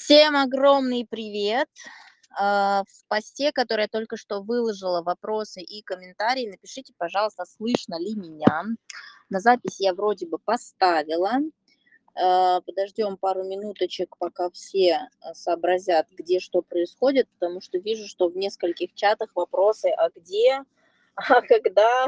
Всем огромный привет! В посте, который я только что выложила, вопросы и комментарии, напишите, пожалуйста, слышно ли меня. На запись я вроде бы поставила. Подождем пару минуточек, пока все сообразят, где что происходит, потому что вижу, что в нескольких чатах вопросы, а где, а когда.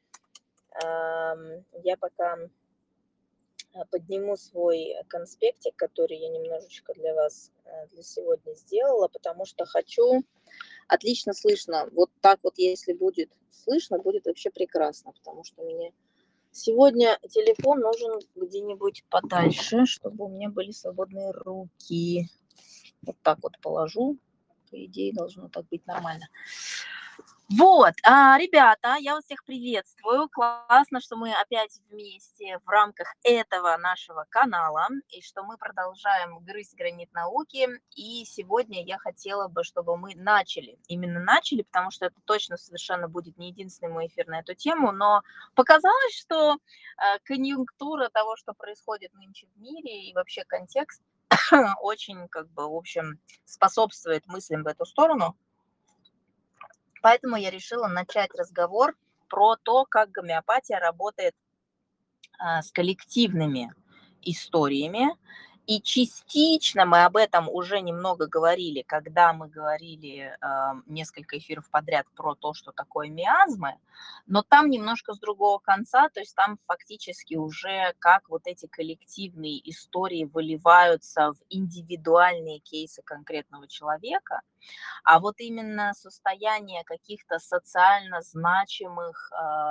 Я пока подниму свой конспектик, который я немножечко для вас для сегодня сделала, потому что хочу. Отлично слышно. Вот так вот, если будет слышно, будет вообще прекрасно, потому что мне сегодня телефон нужен где-нибудь подальше, чтобы у меня были свободные руки. Вот так вот положу. По идее, должно так быть нормально. Вот, ребята, я вас всех приветствую. Классно, что мы опять вместе в рамках этого нашего канала, и что мы продолжаем грызть гранит науки. И сегодня я хотела бы, чтобы мы начали. Именно начали, потому что это точно совершенно будет не единственный мой эфир на эту тему, но показалось, что конъюнктура того, что происходит нынче в мире, и вообще контекст очень, как бы, в общем, способствует мыслям в эту сторону. Поэтому я решила начать разговор про то, как гомеопатия работает с коллективными историями. И частично мы об этом уже немного говорили, когда мы говорили несколько эфиров подряд про то, что такое миазмы, но там немножко с другого конца, то есть там фактически уже как вот эти коллективные истории выливаются в индивидуальные кейсы конкретного человека. А вот именно состояние каких-то социально значимых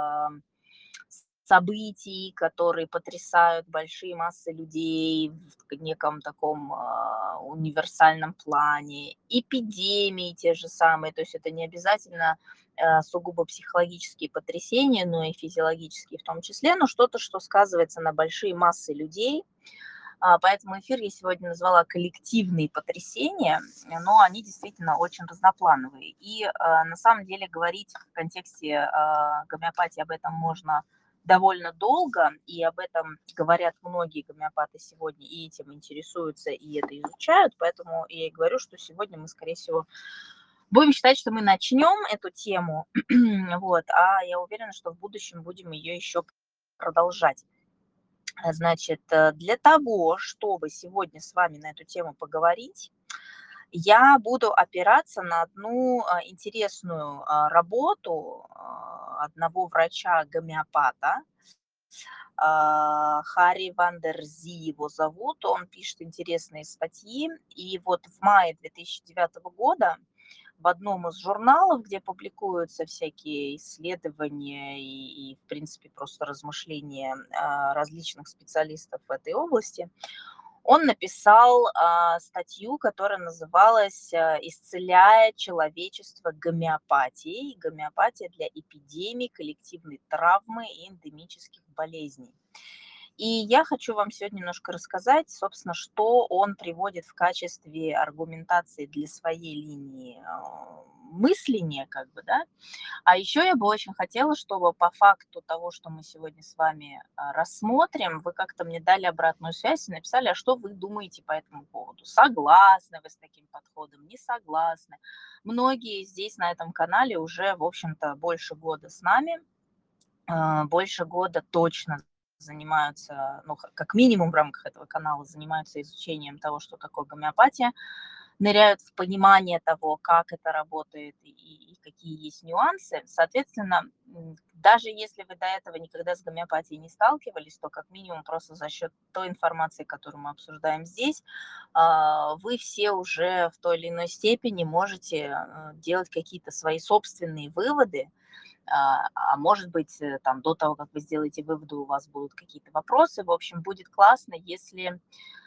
событий, которые потрясают большие массы людей в неком таком универсальном плане, эпидемии те же самые, то есть это не обязательно сугубо психологические потрясения, но и физиологические в том числе, но что-то, что сказывается на большие массы людей. Поэтому эфир я сегодня назвала «Коллективные потрясения», но они действительно очень разноплановые. И на самом деле говорить в контексте гомеопатии об этом можно довольно долго, и об этом говорят многие гомеопаты сегодня, и этим интересуются, и это изучают, поэтому я и говорю, что сегодня мы, скорее всего, будем считать, что мы начнем эту тему, вот, а я уверена, что в будущем будем ее еще продолжать. Значит, для того, чтобы сегодня с вами на эту тему поговорить, я буду опираться на одну интересную работу одного врача-гомеопата. Харри Ван дер Зи его зовут, он пишет интересные статьи. И вот в мае 2009 года в одном из журналов, где публикуются всякие исследования и в принципе, просто размышления различных специалистов в этой области, он написал статью, которая называлась «Исцеляя человечество гомеопатией. Гомеопатия для эпидемий, коллективной травмы и эндемических болезней». И я хочу вам сегодня немножко рассказать, собственно, что он приводит в качестве аргументации для своей линии мысления, как бы, да. А еще я бы очень хотела, чтобы по факту того, что мы сегодня с вами рассмотрим, вы как-то мне дали обратную связь и написали, а что вы думаете по этому поводу. Согласны вы с таким подходом, не согласны. Многие здесь на этом канале уже, в общем-то, больше года с нами, больше года точно занимаются, ну, как минимум в рамках этого канала, занимаются изучением того, что такое гомеопатия, ныряют в понимание того, как это работает и какие есть нюансы. Соответственно, даже если вы до этого никогда с гомеопатией не сталкивались, то как минимум просто за счет той информации, которую мы обсуждаем здесь, вы все уже в той или иной степени можете делать какие-то свои собственные выводы. А может быть, там до того, как вы сделаете выводы, у вас будут какие-то вопросы. В общем, будет классно, если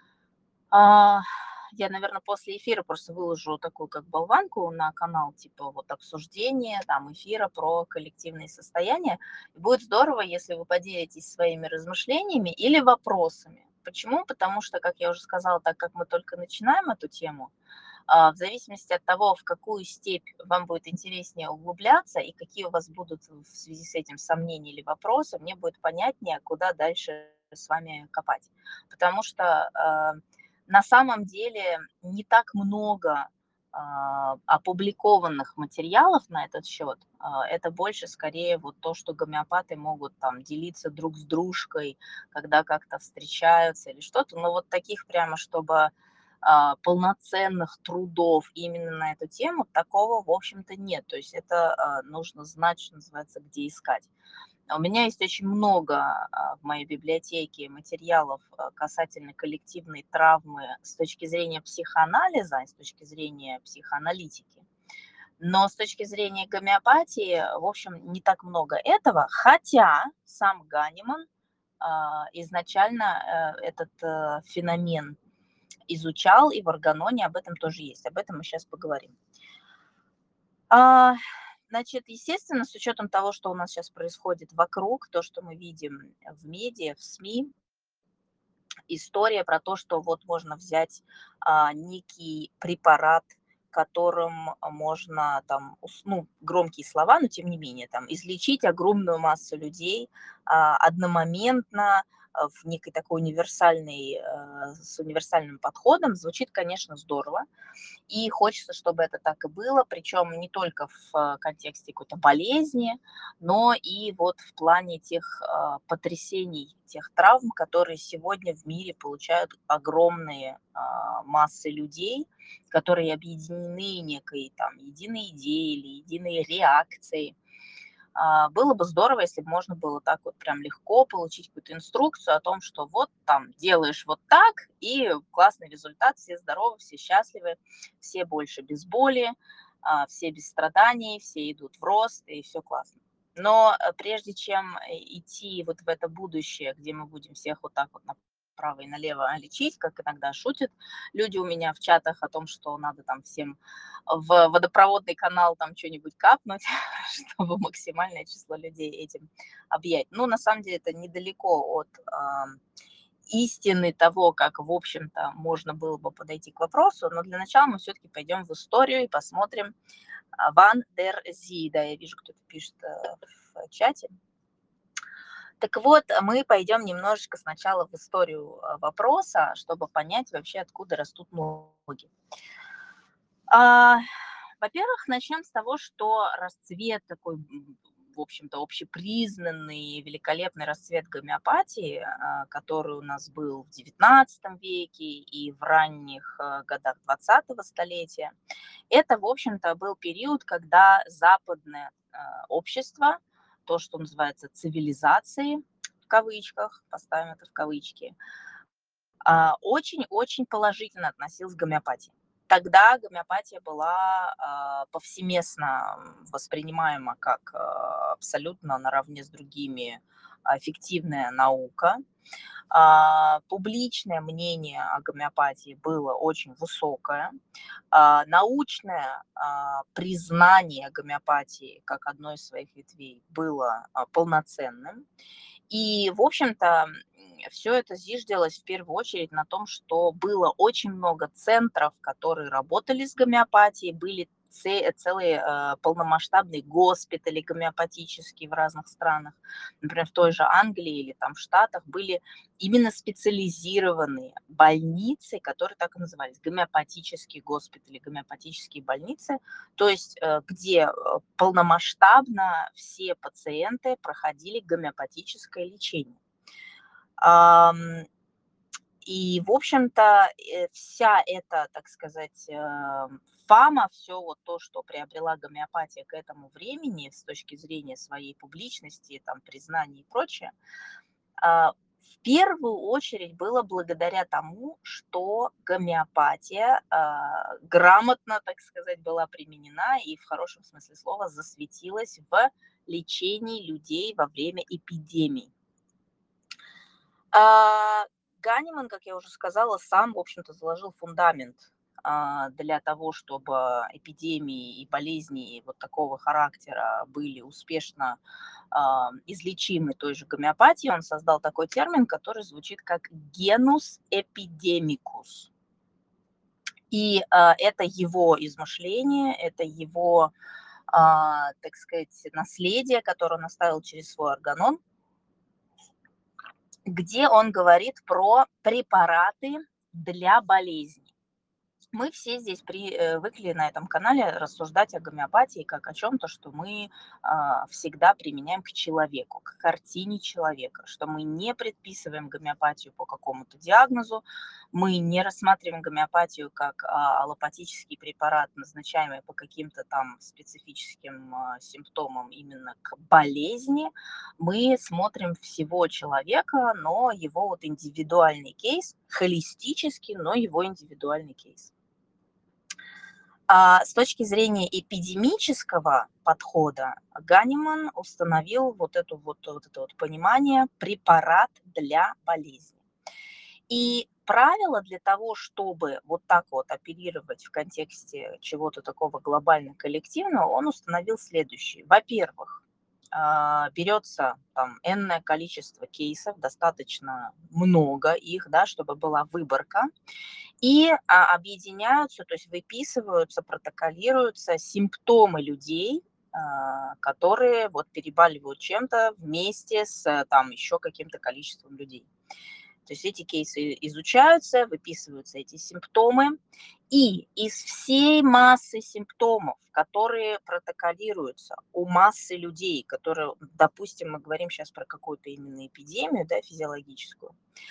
я, наверное, после эфира просто выложу такую как болванку на канал, типа вот обсуждение там эфира про коллективные состояния. И будет здорово, если вы поделитесь своими размышлениями или вопросами. Почему? Потому что, как я уже сказала, так как мы только начинаем эту тему, в зависимости от того, в какую степь вам будет интереснее углубляться и какие у вас будут в связи с этим сомнения или вопросы, мне будет понятнее, куда дальше с вами копать. Потому что На самом деле не так много опубликованных материалов на этот счет. Это больше скорее вот то, что гомеопаты могут там делиться друг с дружкой, когда как-то встречаются или что-то. Но вот таких прямо, чтобы полноценных трудов именно на эту тему, такого, в общем-то, нет. То есть это нужно знать, что называется, где искать. У меня есть очень много в моей библиотеке материалов касательно коллективной травмы с точки зрения психоанализа, с точки зрения психоаналитики. Но с точки зрения гомеопатии, в общем, не так много этого, хотя сам Ганиман изначально этот феномен изучал, и в органоне об этом тоже есть. Об этом мы сейчас поговорим. Значит, естественно, с учетом того, что у нас сейчас происходит вокруг, то, что мы видим в медиа, в СМИ, история про то, что вот можно взять некий препарат, которым можно там, ну, громкие слова, но тем не менее, там, излечить огромную массу людей одномоментно в некой такой универсальной, с универсальным подходом, звучит, конечно, здорово. И хочется, чтобы это так и было, причем не только в контексте какой-то болезни, но и вот в плане тех потрясений, тех травм, которые сегодня в мире получают огромные массы людей, которые объединены некой там единой идеей или единой реакцией. Было бы здорово, если бы можно было так вот прям легко получить какую-то инструкцию о том, что вот там делаешь вот так, и классный результат, все здоровы, все счастливы, все больше без боли, все без страданий, все идут в рост, и все классно. Но прежде чем идти вот в это будущее, где мы будем всех вот так вот направо и налево лечить, как иногда шутят люди у меня в чатах о том, что надо там всем в водопроводный канал там что-нибудь капнуть, чтобы максимальное число людей этим объять. Ну, на самом деле, это недалеко от истины того, как, в общем-то, можно было бы подойти к вопросу, но для начала мы все-таки пойдем в историю и посмотрим Ван дер Зи. Да, я вижу, кто-то пишет в чате. Так вот, мы пойдем немножечко сначала в историю вопроса, чтобы понять вообще, откуда растут ноги. Во-первых, начнем с того, что расцвет такой, в общем-то, общепризнанный, великолепный расцвет гомеопатии, который у нас был в XIX веке и в ранних годах 20-го столетия, это, в общем-то, был период, когда западное общество, то, что называется цивилизацией, в кавычках, поставим это в кавычки, очень-очень положительно относилась к гомеопатии. Тогда гомеопатия была повсеместно воспринимаема как абсолютно наравне с другими эффективная наука. Публичное мнение о гомеопатии было очень высокое. Научное признание гомеопатии как одной из своих ветвей было полноценным. И, в общем-то, все это зиждилось в первую очередь на том, что было очень много центров, которые работали с гомеопатией, были целые полномасштабные госпитали гомеопатические в разных странах. Например, в той же Англии или там в Штатах были именно специализированные больницы, которые так и назывались, гомеопатические госпитали, гомеопатические больницы, то есть где полномасштабно все пациенты проходили гомеопатическое лечение. И, в общем-то, вся эта, так сказать, фама, все вот то, что приобрела гомеопатия к этому времени с точки зрения своей публичности, там, признания и прочее, в первую очередь было благодаря тому, что гомеопатия грамотно, так сказать, была применена и в хорошем смысле слова засветилась в лечении людей во время эпидемий. Ганиман, как я уже сказала, сам, в общем-то, заложил фундамент для того, чтобы эпидемии и болезни вот такого характера были успешно излечимы той же гомеопатией. Он создал такой термин, который звучит как генус эпидемикус. И это его измышление, это его, так сказать, наследие, которое он оставил через свой органон, где он говорит про препараты для болезни. Мы все здесь привыкли на этом канале рассуждать о гомеопатии как о чем-то, что мы всегда применяем к человеку, к картине человека, что мы не предписываем гомеопатию по какому-то диагнозу, мы не рассматриваем гомеопатию как аллопатический препарат, назначаемый по каким-то там специфическим симптомам именно к болезни. Мы смотрим всего человека, но его вот индивидуальный кейс, холистический, но его индивидуальный кейс. С точки зрения эпидемического подхода Ганиман установил вот это вот понимание препарат для болезни. И правило для того, чтобы вот так вот оперировать в контексте чего-то такого глобально-коллективного, он установил следующее. Во-первых, берется там энное количество кейсов, достаточно много их, да, чтобы была выборка, и объединяются, то есть выписываются, протоколируются симптомы людей, которые вот перебаливают чем-то вместе с там еще каким-то количеством людей. То есть эти кейсы изучаются, выписываются эти симптомы, и из всей массы симптомов, которые протоколируются у массы людей, которые, допустим, мы говорим сейчас про какую-то именно эпидемию, да, физиологическую,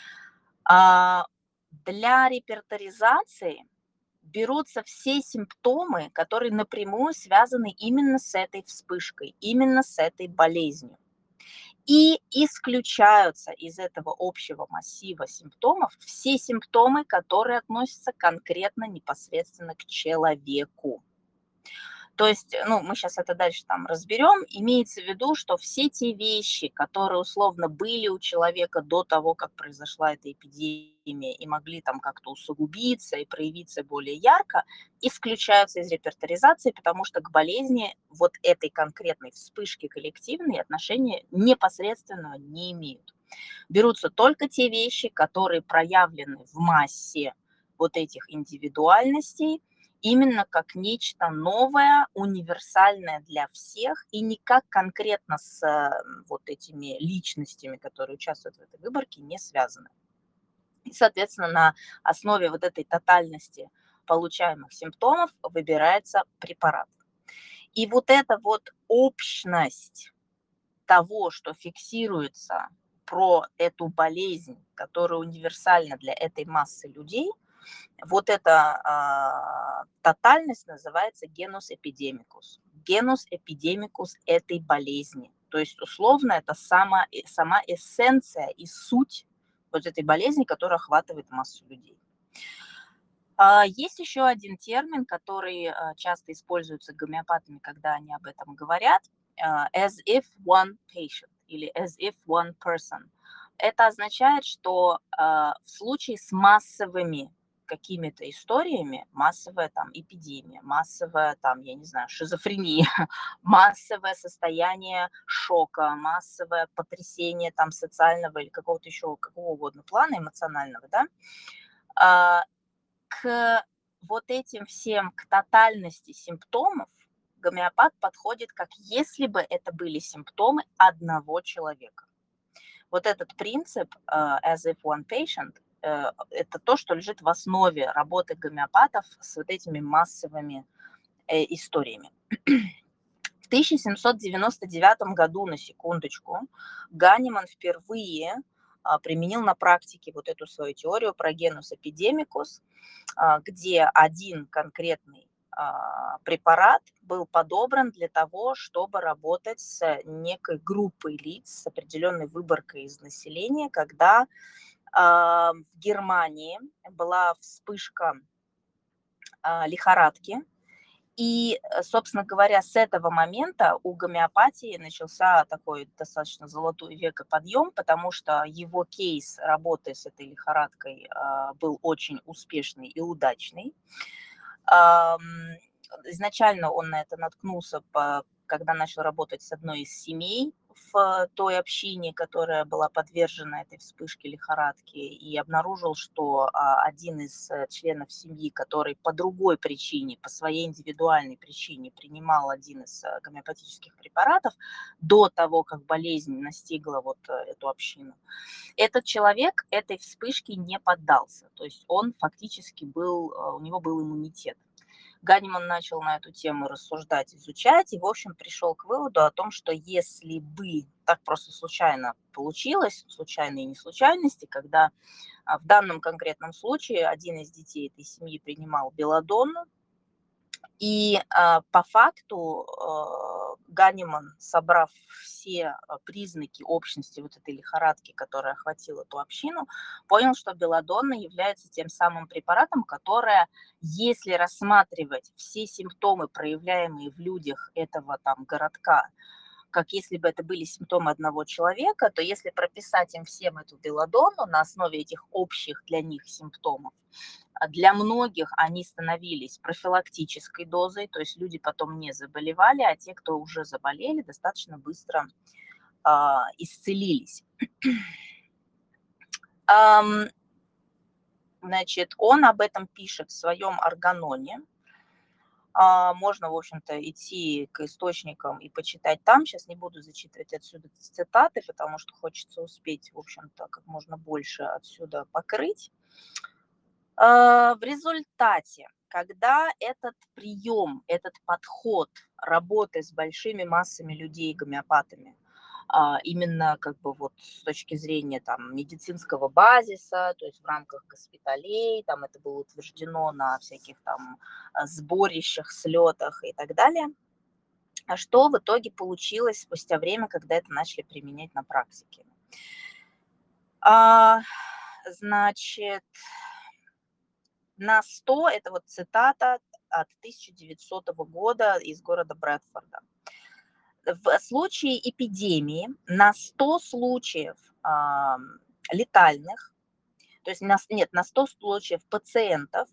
для репертуаризации берутся все симптомы, которые напрямую связаны именно с этой вспышкой, именно с этой болезнью. И исключаются из этого общего массива симптомов все симптомы, которые относятся конкретно непосредственно к человеку. То есть, ну, мы сейчас это дальше там разберем, имеется в виду, что все те вещи, которые условно были у человека до того, как произошла эта эпидемия, и могли там как-то усугубиться и проявиться более ярко, исключаются из репертуаризации, потому что к болезни вот этой конкретной вспышки коллективной отношения непосредственного не имеют. Берутся только те вещи, которые проявлены в массе вот этих индивидуальностей, именно как нечто новое, универсальное для всех, и никак конкретно с вот этими личностями, которые участвуют в этой выборке, не связаны. И, соответственно, на основе вот этой тотальности получаемых симптомов выбирается препарат. И вот эта вот общность того, что фиксируется про эту болезнь, которая универсальна для этой массы людей, вот эта тотальность называется генус эпидемикус. Генус эпидемикус этой болезни. То есть условно это сама эссенция и суть вот этой болезни, которая охватывает массу людей. Есть еще один термин, который часто используется гомеопатами, когда они об этом говорят, as if one patient или as if one person. Это означает, что в случае с массовыми какими-то историями, массовая там эпидемия, массовая там, я не знаю, шизофрения, массовое состояние шока, массовое потрясение там социального или какого-то еще какого угодно плана эмоционального, да, к вот этим всем, к тотальности симптомов гомеопат подходит, как если бы это были симптомы одного человека. Вот этот принцип as if one patient это то, что лежит в основе работы гомеопатов с вот этими массовыми историями. В 1799 году, на секундочку, Ганиман впервые применил на практике вот эту свою теорию про генус эпидемикус, где один конкретный препарат был подобран для того, чтобы работать с некой группой лиц, с определенной выборкой из населения, когда в Германии была вспышка лихорадки. И, собственно говоря, с этого момента у гомеопатии начался такой достаточно золотой век и подъем, потому что его кейс работы с этой лихорадкой был очень успешный и удачный. Изначально он на это наткнулся, когда начал работать с одной из семей в той общине, которая была подвержена этой вспышке лихорадки, и обнаружил, что один из членов семьи, который по другой причине, по своей индивидуальной причине принимал один из гомеопатических препаратов до того, как болезнь настигла вот эту общину, этот человек этой вспышке не поддался. То есть он фактически был, у него был иммунитет. Ганиман начал на эту тему рассуждать, изучать, и, в общем, пришел к выводу о том, что если бы так просто случайно получилось, случайные неслучайности, когда в данном конкретном случае один из детей этой семьи принимал белладонну, и по факту Ганиман, собрав все признаки общности вот этой лихорадки, которая охватила эту общину, понял, что белладонна является тем самым препаратом, которое, если рассматривать все симптомы, проявляемые в людях этого там городка, как если бы это были симптомы одного человека, то если прописать им всем эту белладонну на основе этих общих для них симптомов, для многих они становились профилактической дозой, то есть люди потом не заболевали, а те, кто уже заболели, достаточно быстро исцелились. Значит, он об этом пишет в своем органоне. Можно, в общем-то, идти к источникам и почитать там. Сейчас не буду зачитывать отсюда цитаты, потому что хочется успеть, в общем-то, как можно больше отсюда покрыть. В результате, когда этот прием, этот подход работы с большими массами людей, гомеопатами, именно как бы вот с точки зрения там медицинского базиса, то есть в рамках госпиталей, там это было утверждено на всяких там сборищах, слетах и так далее, что в итоге получилось спустя время, когда это начали применять на практике. Значит, на 100, это вот цитата от 1900 года из города Брэдфорда. В случае эпидемии на 100 случаев летальных, то есть на 100 случаев пациентов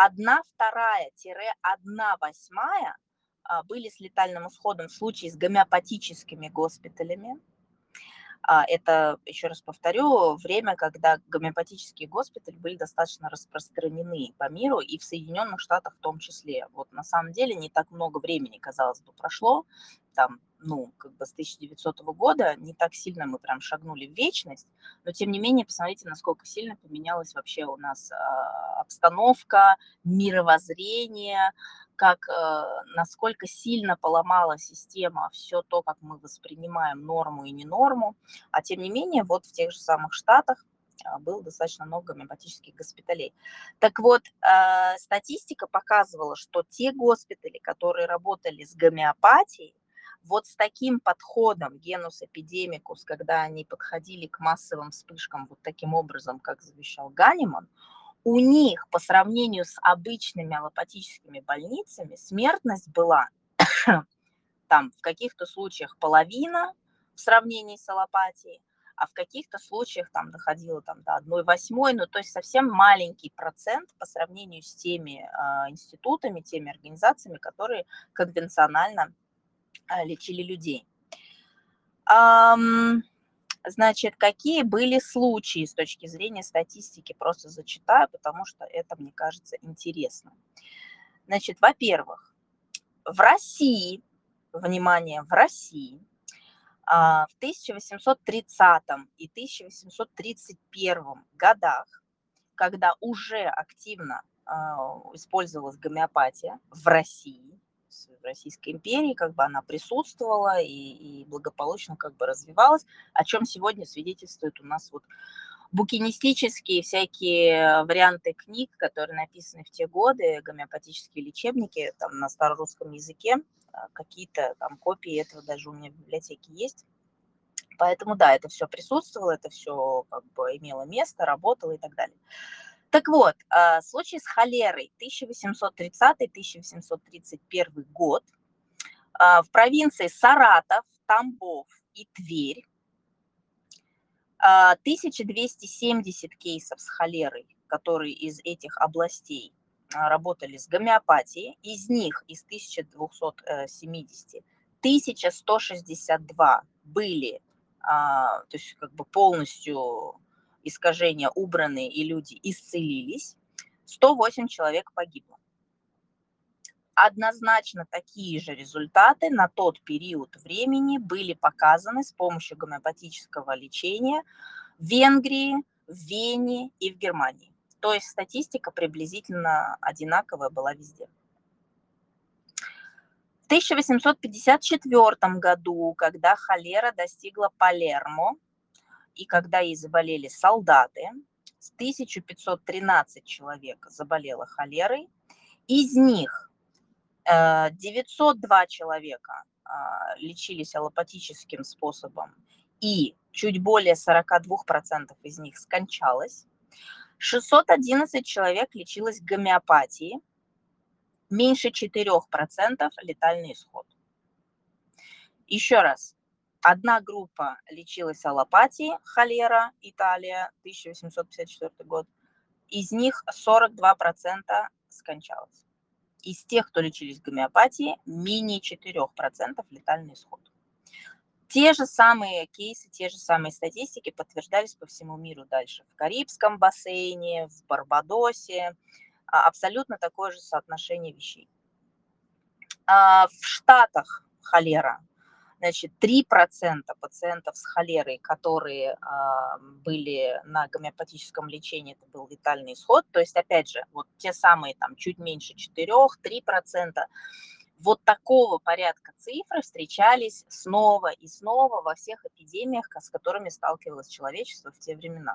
1/2-1/8 были с летальным исходом в случае с гомеопатическими госпиталями. Это, еще раз повторю, время, когда гомеопатические госпитали были достаточно распространены по миру и в Соединенных Штатах в том числе. Вот на самом деле не так много времени, казалось бы, прошло, там, ну, как бы с 1900 года не так сильно мы прям шагнули в вечность, но тем не менее, посмотрите, насколько сильно поменялась вообще у нас обстановка, мировоззрение, как насколько сильно поломала система все то, как мы воспринимаем норму и не норму, а тем не менее, вот в тех же самых Штатах было достаточно много гомеопатических госпиталей. Так вот, статистика показывала, что те госпитали, которые работали с гомеопатией, вот с таким подходом генус эпидемикус, когда они подходили к массовым вспышкам вот таким образом, как завещал Ганиман, у них по сравнению с обычными аллопатическими больницами смертность была там в каких-то случаях половина в сравнении с аллопатией, а в каких-то случаях там доходило там, до 1/8, ну то есть совсем маленький процент по сравнению с теми институтами, теми организациями, которые конвенционально лечили людей. Значит, какие были случаи с точки зрения статистики, просто зачитаю, потому что это, мне кажется, интересно. Значит, во-первых, в России, внимание, в России в 1830 и 1831 годах, когда уже активно использовалась гомеопатия в России, в Российской империи, как бы она присутствовала и благополучно как бы развивалась, о чем сегодня свидетельствует у нас вот букинистические всякие варианты книг, которые написаны в те годы, гомеопатические лечебники там на старорусском языке, какие-то там копии этого даже у меня в библиотеке есть. Поэтому да, это все присутствовало, это все как бы имело место, работало и так далее. Так вот, случай с холерой 1830-1831 год в провинции Саратов, Тамбов и Тверь 1270 кейсов с холерой, которые из этих областей работали с гомеопатией. Из них, из 1270, 1162 были, то есть как бы полностью искажения убраны и люди исцелились, 108 человек погибло. Однозначно такие же результаты на тот период времени были показаны с помощью гомеопатического лечения в Венгрии, в Вене и в Германии. То есть статистика приблизительно одинаковая была везде. В 1854 году, когда холера достигла Палермо и когда ей заболели солдаты, 1513 человек заболело холерой, из них 902 человека лечились аллопатическим способом, и чуть более 42% из них скончалось. 611 человек лечилось гомеопатией, меньше 4% летальный исход. Еще раз, одна группа лечилась аллопатией, холера, Италия, 1854 год, из них 42% скончалось. Из тех, кто лечились гомеопатией, менее 4% летальный исход. Те же самые кейсы, те же самые статистики подтверждались по всему миру дальше. В Карибском бассейне, в Барбадосе. Абсолютно такое же соотношение вещей. В Штатах холера. Значит, 3% пациентов с холерой, которые были на гомеопатическом лечении, это был летальный исход. То есть, опять же, вот те самые там чуть меньше 4, 3%. Вот такого порядка цифры встречались снова и снова во всех эпидемиях, с которыми сталкивалось человечество в те времена.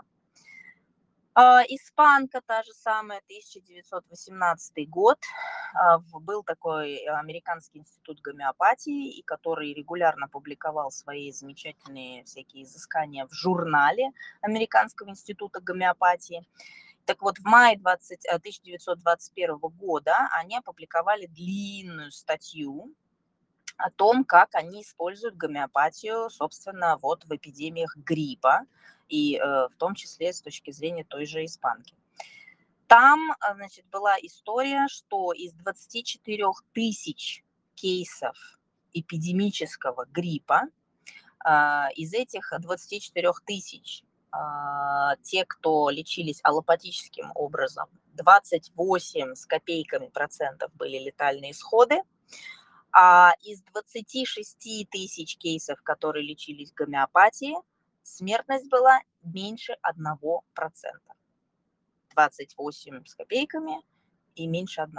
Испанка та же самая, 1918 год. Был такой американский институт гомеопатии, и который регулярно публиковал свои замечательные всякие изыскания в журнале Американского института гомеопатии. Так вот, в мае 1921 года они опубликовали длинную статью о том, как они используют гомеопатию, собственно, вот в эпидемиях гриппа, и в том числе с точки зрения той же испанки. Там, значит, была история, что из 24 тысяч кейсов эпидемического гриппа, из этих 24 тысяч те, кто лечились аллопатическим образом, 28 с копейками процентов были летальные исходы, а из 26 тысяч кейсов, которые лечились гомеопатией, смертность была меньше 1%. 28 с копейками и меньше 1.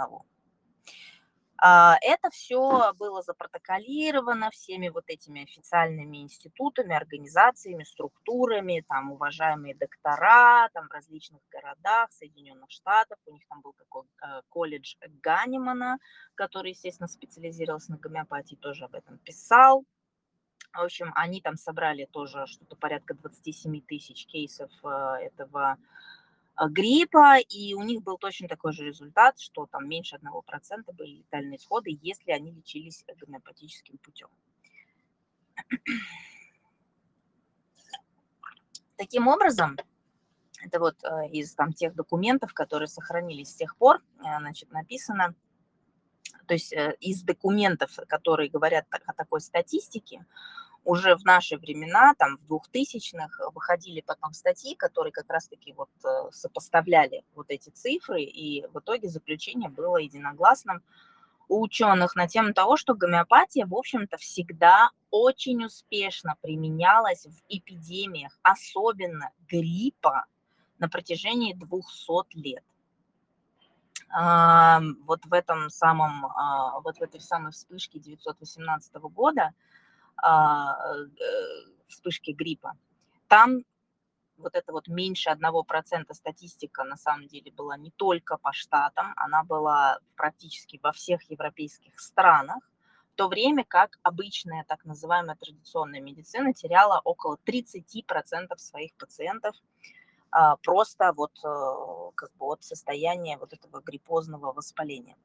Это все было запротоколировано всеми вот этими официальными институтами, организациями, структурами, там уважаемые доктора, там в различных городах Соединенных Штатов. У них там был такой колледж Ганемана, который, естественно, специализировался на гомеопатии, тоже об этом писал. В общем, они там собрали тоже что-то порядка 27 тысяч кейсов этого гриппа, и у них был точно такой же результат, что там меньше 1% были летальные исходы, если они лечились гомеопатическим путем. Таким образом, это вот из там тех документов, которые сохранились с тех пор, значит, написано, то есть из документов, которые говорят о такой статистике, уже в наши времена, там в 2000-х, выходили потом статьи, которые как раз-таки вот сопоставляли вот эти цифры, и в итоге заключение было единогласным у ученых на тему того, что гомеопатия, в общем-то, всегда очень успешно применялась в эпидемиях, особенно гриппа, на протяжении 200 лет. Вот в этом самом, вот в этой самой вспышке 918 года, вспышки гриппа, там вот это вот меньше 1% статистика на самом деле была не только по штатам, она была практически во всех европейских странах, в то время как обычная так называемая традиционная медицина теряла около 30% своих пациентов просто вот как бы от состояния вот этого гриппозного воспаления.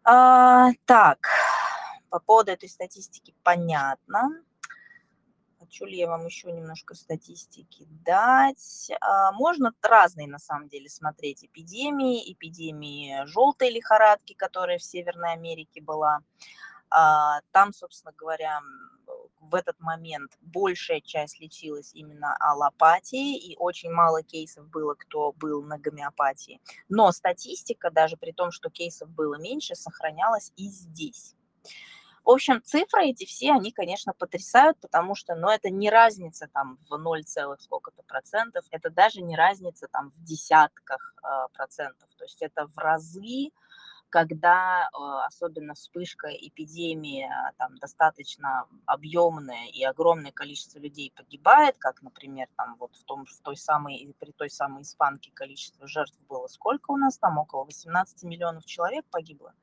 Так, по поводу этой статистики понятно. Хочу ли я вам еще немножко статистики дать? Можно разные, на самом деле, смотреть эпидемии желтой лихорадки, которая в Северной Америке была. Там, собственно говоря, в этот момент большая часть лечилась именно аллопатией, и очень мало кейсов было, кто был на гомеопатии. Но статистика, даже при том, что кейсов было меньше, сохранялась и здесь. В общем, цифры эти все, они, конечно, потрясают, потому что, ну, это не разница там в 0, сколько-то процентов, это даже не разница там в десятках процентов, то есть это в разы, когда особенно вспышка эпидемии там достаточно объемная и огромное количество людей погибает, как, например, там вот при той самой испанке количество жертв было сколько у нас там, около 18 миллионов человек погибло.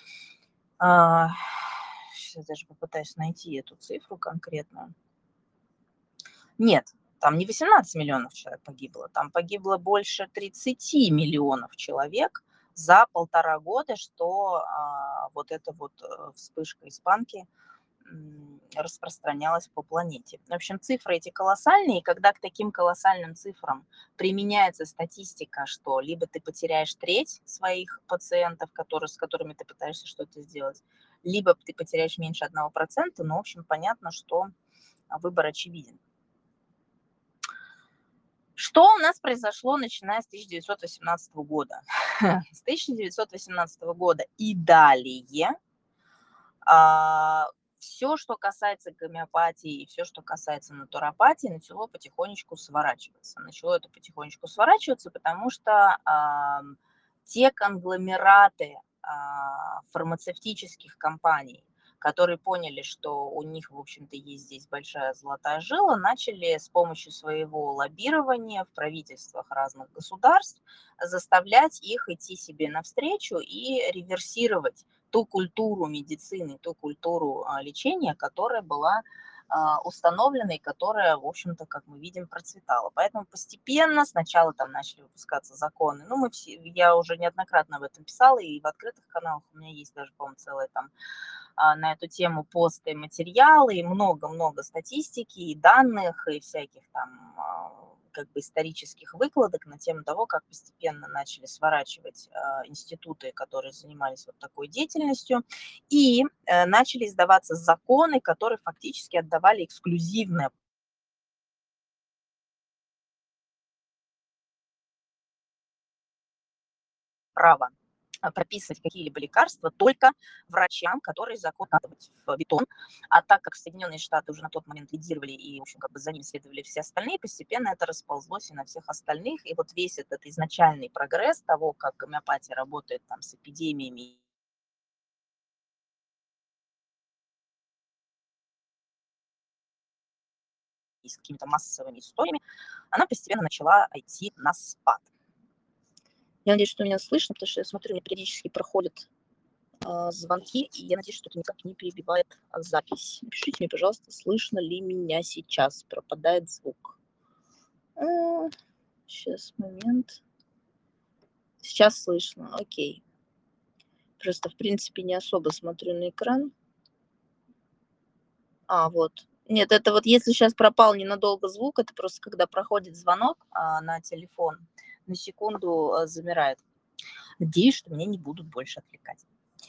Сейчас даже попытаюсь найти эту цифру конкретную. Нет, там не 18 миллионов человек погибло, там погибло больше 30 миллионов человек за 1,5 года, что вот эта вот вспышка испанки распространялась по планете. В общем, цифры эти колоссальные, и когда к таким колоссальным цифрам применяется статистика, что либо ты потеряешь треть своих пациентов, с которыми ты пытаешься что-то сделать, либо ты потеряешь меньше 1%, ну, в общем, понятно, что выбор очевиден. Что у нас произошло, начиная с 1918 года? С 1918 года и далее все, что касается гомеопатии и все, что касается натуропатии, начало потихонечку сворачиваться. Начало это потихонечку сворачиваться, потому что те конгломераты фармацевтических компаний, которые поняли, что у них, в общем-то, есть здесь большая золотая жила, начали с помощью своего лоббирования в правительствах разных государств заставлять их идти себе навстречу и реверсировать ту культуру медицины, ту культуру лечения, которая была установлена и которая, в общем-то, как мы видим, процветала. Поэтому постепенно сначала там начали выпускаться законы. Ну, я уже неоднократно об этом писала, и в открытых каналах у меня есть даже, по-моему, целая там на эту тему посты, материалы, и много-много статистики, и данных, и всяких там как бы исторических выкладок на тему того, как постепенно начали сворачивать институты, которые занимались вот такой деятельностью, и начали издаваться законы, которые фактически отдавали эксклюзивное право прописывать какие-либо лекарства только врачам, которые закон вкладывать в бетон. А так как Соединенные Штаты уже на тот момент лидировали и, в общем, как бы за ним следовали все остальные, постепенно это расползлось и на всех остальных. И вот весь этот изначальный прогресс того, как гомеопатия работает там с эпидемиями и с какими-то массовыми историями, она постепенно начала идти на спад. Я надеюсь, что меня слышно, потому что я смотрю, мне периодически проходят звонки, и я надеюсь, что это никак не перебивает запись. Напишите мне, пожалуйста, слышно ли меня сейчас. Пропадает звук. Сейчас, момент. Сейчас слышно, окей. Просто, в принципе, не особо смотрю на экран. Вот. Нет, это вот если сейчас пропал ненадолго звук, это просто когда проходит звонок на телефон, на секунду замирает. Надеюсь, что меня не будут больше отвлекать.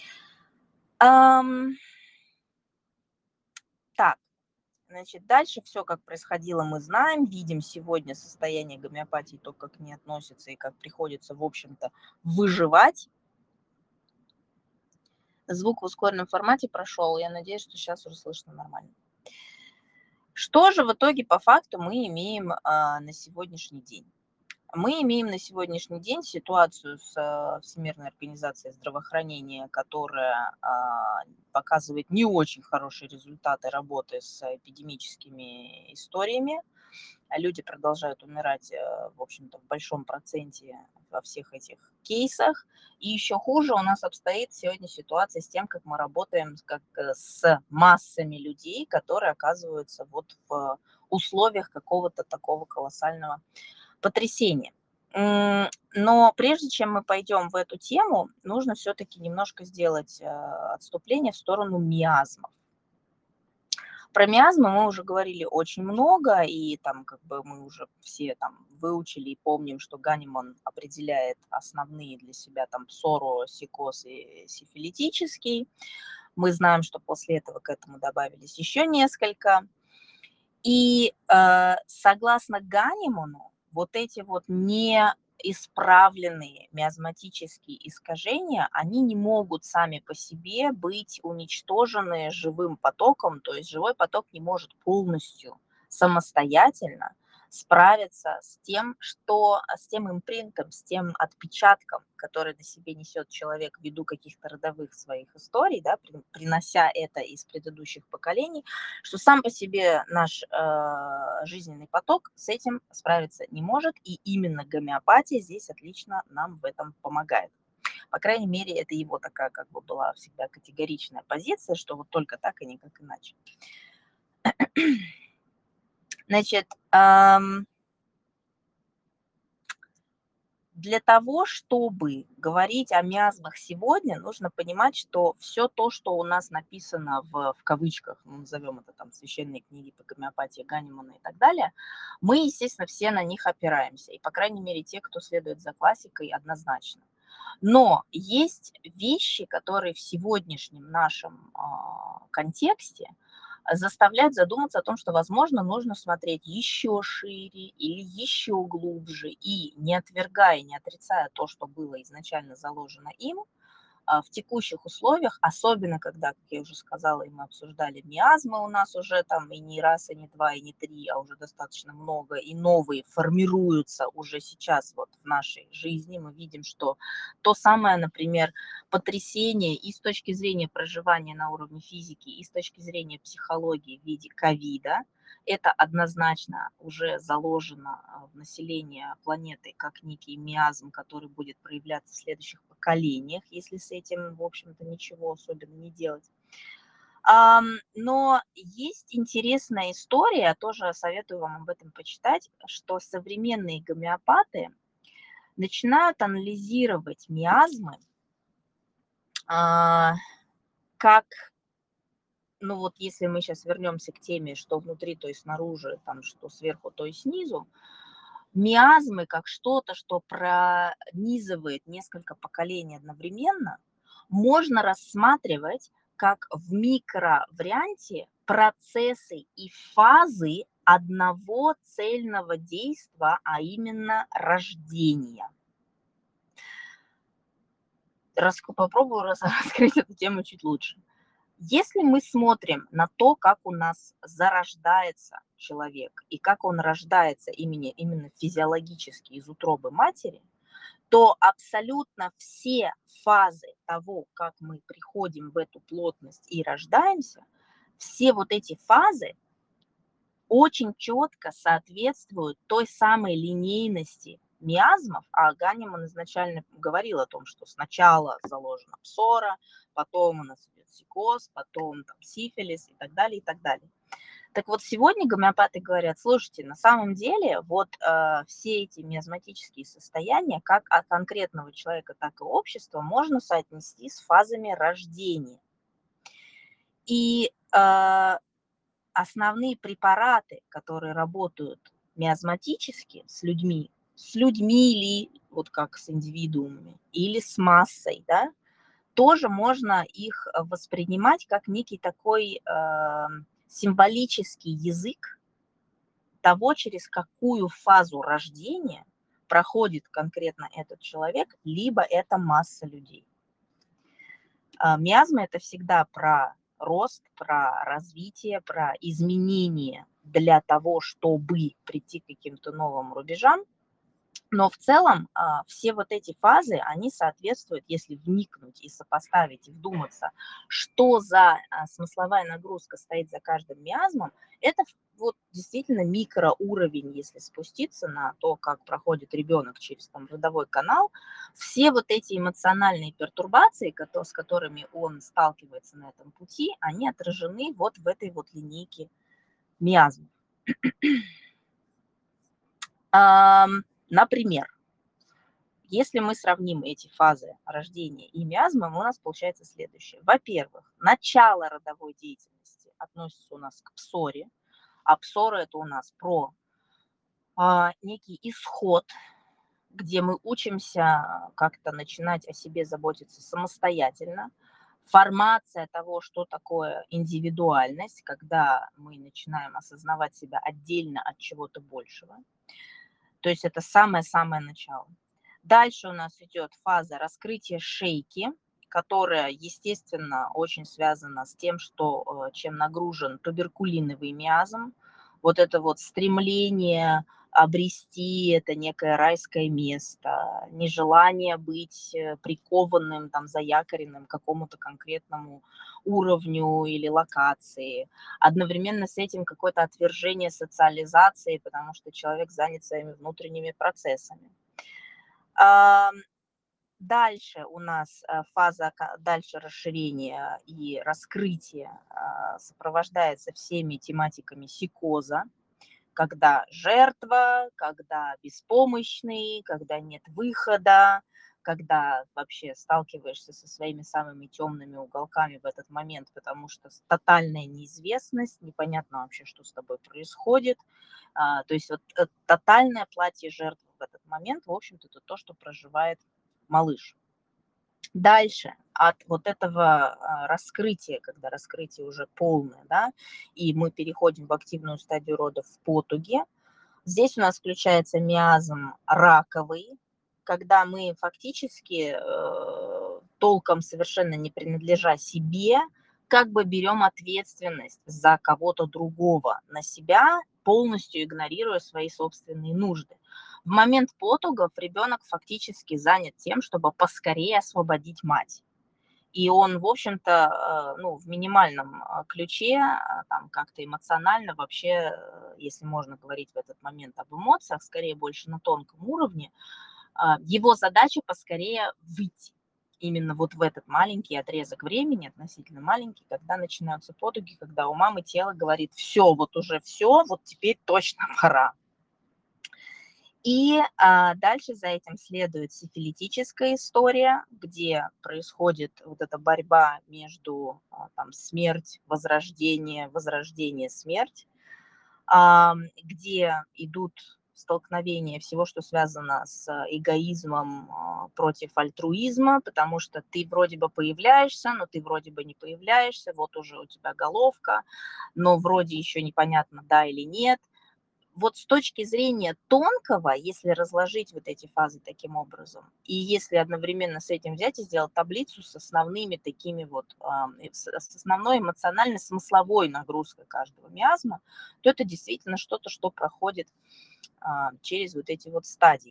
Так, значит, дальше все, как происходило, мы знаем, видим сегодня состояние гомеопатии, то, как к ней относятся и как приходится, в общем-то, выживать. Звук в ускоренном формате прошел, я надеюсь, что сейчас уже слышно нормально. Что же в итоге по факту мы имеем на сегодняшний день? Мы имеем на сегодняшний день ситуацию с Всемирной организацией здравоохранения, которая показывает не очень хорошие результаты работы с эпидемическими историями. Люди продолжают умирать, в общем-то, в большом проценте во всех этих кейсах. И еще хуже у нас обстоит сегодня ситуация с тем, как мы работаем с массами людей, которые оказываются вот в условиях какого-то такого колоссального потрясения. Но прежде чем мы пойдем в эту тему, нужно все-таки немножко сделать отступление в сторону миазмов. Про миазмы мы уже говорили очень много, и там как бы мы уже все там выучили и помним, что Ганиман определяет основные для себя там псоро-сикоз и сифилитический. Мы знаем, что после этого к этому добавились еще несколько. И согласно Ганиману, вот эти вот неисправленные миазматические искажения, они не могут сами по себе быть уничтожены живым потоком, то есть живой поток не может полностью самостоятельно справиться с тем импринтом, с тем отпечатком, который на себе несет человек ввиду каких-то родовых своих историй, да, принося это из предыдущих поколений, что сам по себе наш жизненный поток с этим справиться не может, и именно гомеопатия здесь отлично нам в этом помогает. По крайней мере, это его такая как бы была всегда категоричная позиция, что вот только так и никак иначе. Значит, для того, чтобы говорить о миазмах сегодня, нужно понимать, что все то, что у нас написано в кавычках, ну, назовем это там священные книги по гомеопатии Ганимана и так далее, мы, естественно, все на них опираемся. И, по крайней мере, те, кто следует за классикой, однозначно. Но есть вещи, которые в сегодняшнем нашем контексте заставляют задуматься о том, что, возможно, нужно смотреть еще шире или еще глубже, и не отвергая, не отрицая то, что было изначально заложено им, в текущих условиях, особенно когда, как я уже сказала, и мы обсуждали, миазмы у нас уже там и не раз, и не два, и не три, а уже достаточно много, и новые формируются уже сейчас вот в нашей жизни. Мы видим, что то самое, например, потрясение и с точки зрения проживания на уровне физики, и с точки зрения психологии в виде ковида, это однозначно уже заложено в население планеты как некий миазм, который будет проявляться в следующих поколениях, если с этим, в общем-то, ничего особенно не делать. Но есть интересная история, тоже советую вам об этом почитать, что современные гомеопаты начинают анализировать миазмы как, ну вот если мы сейчас вернемся к теме, что внутри, то и снаружи, там, что сверху, то и снизу, миазмы как что-то, что пронизывает несколько поколений одновременно, можно рассматривать как в микроварианте процессы и фазы одного цельного действия, а именно рождения. Попробую раскрыть эту тему чуть лучше. Если мы смотрим на то, как у нас зарождается человек и как он рождается именно физиологически из утробы матери, то абсолютно все фазы того, как мы приходим в эту плотность и рождаемся, все вот эти фазы очень четко соответствуют той самой линейности миазмов, а Ганиман изначально говорил о том, что сначала заложена псора, потом у нас идет сикоз, потом там сифилис и так далее, и так далее. Так вот, сегодня гомеопаты говорят, слушайте, на самом деле вот все эти миазматические состояния, как от конкретного человека, так и общества, можно соотнести с фазами рождения. И основные препараты, которые работают миазматически с людьми или вот как с индивидуумами, или с массой, да, тоже можно их воспринимать как некий такой символический язык того, через какую фазу рождения проходит конкретно этот человек, либо это масса людей. Миазма – это всегда про рост, про развитие, про изменение для того, чтобы прийти к каким-то новым рубежам. Но в целом все вот эти фазы, они соответствуют, если вникнуть и сопоставить, и вдуматься, что за смысловая нагрузка стоит за каждым миазмом, это вот действительно микроуровень, если спуститься на то, как проходит ребенок через там родовой канал, все вот эти эмоциональные пертурбации, с которыми он сталкивается на этом пути, они отражены вот в этой вот линейке миазмов. Например, если мы сравним эти фазы рождения и миазмы, у нас получается следующее. Во-первых, начало родовой деятельности относится у нас к псоре. А псора – это у нас про некий исход, где мы учимся как-то начинать о себе заботиться самостоятельно. Формация того, что такое индивидуальность, когда мы начинаем осознавать себя отдельно от чего-то большего. То есть это самое-самое начало. Дальше у нас идет фаза раскрытия шейки, которая, естественно, очень связана с тем, чем нагружен туберкулиновый миазм. Вот это вот стремление обрести это некое райское место, нежелание быть прикованным, там, заякоренным к какому-то конкретному уровню или локации. Одновременно с этим какое-то отвержение социализации, потому что человек занят своими внутренними процессами. Дальше у нас фаза дальше расширения и раскрытия сопровождается всеми тематиками психоза, когда жертва, когда беспомощный, когда нет выхода, когда вообще сталкиваешься со своими самыми темными уголками в этот момент, потому что тотальная неизвестность, непонятно вообще, что с тобой происходит. То есть вот тотальное платье жертвы в этот момент, в общем-то, это то, что проживает малыш. Дальше от вот этого раскрытия, когда раскрытие уже полное, да, и мы переходим в активную стадию родов в потуге, здесь у нас включается миазм раковый, когда мы фактически толком совершенно не принадлежа себе, как бы берем ответственность за кого-то другого на себя, полностью игнорируя свои собственные нужды. В момент потугов ребенок фактически занят тем, чтобы поскорее освободить мать. И он, в общем-то, ну, в минимальном ключе, там, как-то эмоционально вообще, если можно говорить в этот момент об эмоциях, скорее больше на тонком уровне, его задача поскорее выйти. Именно вот в этот маленький отрезок времени, относительно маленький, когда начинаются потуги, когда у мамы тело говорит: все, вот уже все, вот теперь точно пора. И дальше за этим следует сифилитическая история, где происходит вот эта борьба между там, смерть, возрождение, возрождение, смерть, где идут столкновения всего, что связано с эгоизмом против альтруизма, потому что ты вроде бы появляешься, но ты вроде бы не появляешься, вот уже у тебя головка, но вроде еще непонятно, да или нет. Вот с точки зрения тонкого, если разложить вот эти фазы таким образом, и если одновременно с этим взять и сделать таблицу с основными такими вот, с основной эмоционально-смысловой нагрузкой каждого миазма, то это действительно что-то, что проходит через вот эти вот стадии.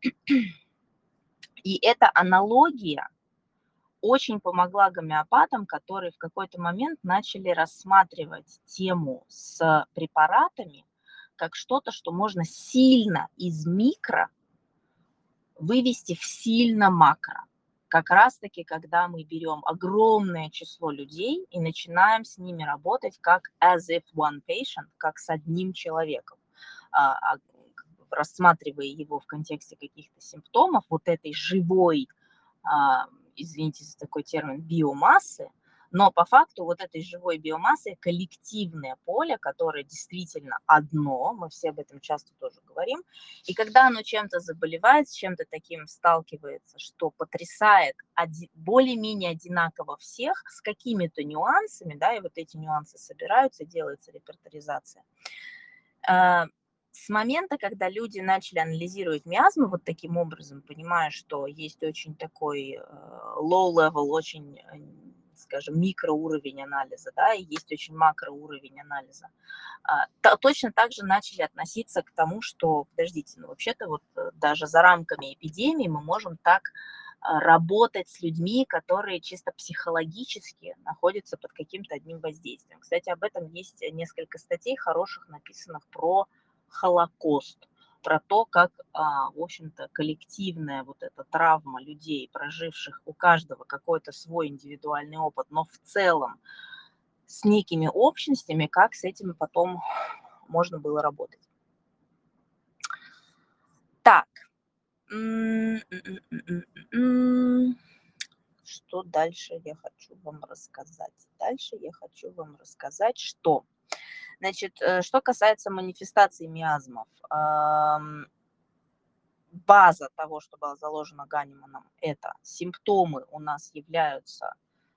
И эта аналогия очень помогла гомеопатам, которые в какой-то момент начали рассматривать тему с препаратами как что-то, что можно сильно из микро вывести в сильно макро. Как раз-таки, когда мы берем огромное число людей и начинаем с ними работать как as if one patient, как с одним человеком, рассматривая его в контексте каких-то симптомов, вот этой живой, извините за такой термин, биомассы, но по факту вот этой живой биомассы коллективное поле, которое действительно одно, мы все об этом часто тоже говорим, и когда оно чем-то заболевает, с чем-то таким сталкивается, что потрясает более-менее одинаково всех, с какими-то нюансами, да, и вот эти нюансы собираются, делается репертуаризация. С момента, когда люди начали анализировать миазмы вот таким образом, понимая, что есть очень такой low-level, очень, скажем, микроуровень анализа, да, и есть очень макроуровень анализа, точно так же начали относиться к тому, что, подождите, ну вообще-то вот даже за рамками эпидемии мы можем так работать с людьми, которые чисто психологически находятся под каким-то одним воздействием. Кстати, об этом есть несколько статей хороших, написанных про Холокост, про то, как, в общем-то, коллективная вот эта травма людей, проживших у каждого какой-то свой индивидуальный опыт, но в целом с некими общностями, как с этим потом можно было работать. Так. Что дальше я хочу вам рассказать? Дальше я хочу вам рассказать, что... Значит, что касается манифестации миазмов, база того, что было заложено Ганиманом, это симптомы у нас являются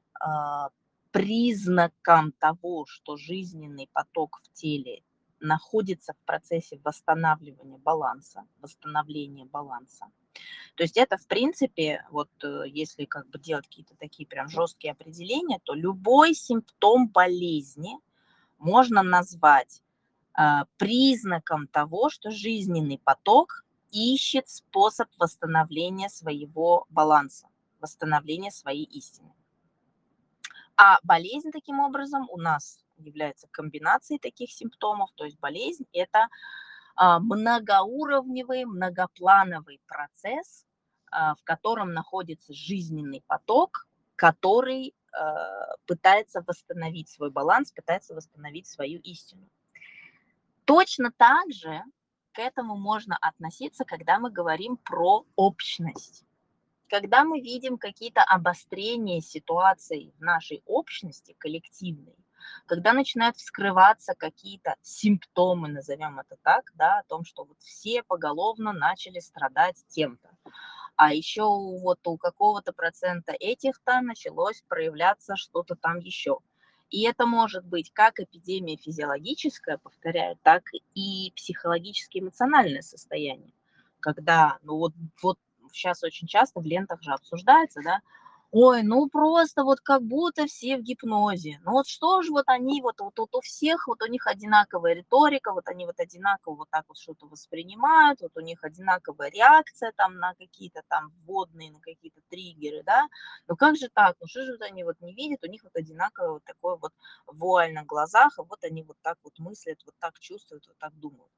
признаком того, что жизненный поток в теле находится в процессе восстанавливания баланса, восстановления баланса. То есть это, в принципе, вот если как бы делать какие-то такие прям жесткие определения, то любой симптом болезни можно назвать признаком того, что жизненный поток ищет способ восстановления своего баланса, восстановления своей истины. А болезнь таким образом у нас является комбинацией таких симптомов, то есть болезнь – это многоуровневый, многоплановый процесс, в котором находится жизненный поток, который пытается восстановить свой баланс, пытается восстановить свою истину. Точно так же к этому можно относиться, когда мы говорим про общность. Когда мы видим какие-то обострения ситуаций в нашей общности коллективной, когда начинают вскрываться какие-то симптомы, назовем это так, да, о том, что вот все поголовно начали страдать тем-то, а еще вот у какого-то процента этих-то началось проявляться что-то там еще. И это может быть как эпидемия физиологическая, повторяю, так и психологически эмоциональное состояние. Когда, ну вот сейчас очень часто в лентах же обсуждается, да, ой, ну просто вот как будто все в гипнозе. Ну вот что же вот они, вот у всех, вот у них одинаковая риторика, вот они вот одинаково вот так вот что-то воспринимают, вот у них одинаковая реакция там на какие-то там вводные, на какие-то триггеры, да. Ну как же так? Ну что же вот они вот не видят, у них вот одинаково вот такой вот вуаль на глазах, и вот они вот так вот мыслят, вот так чувствуют, вот так думают.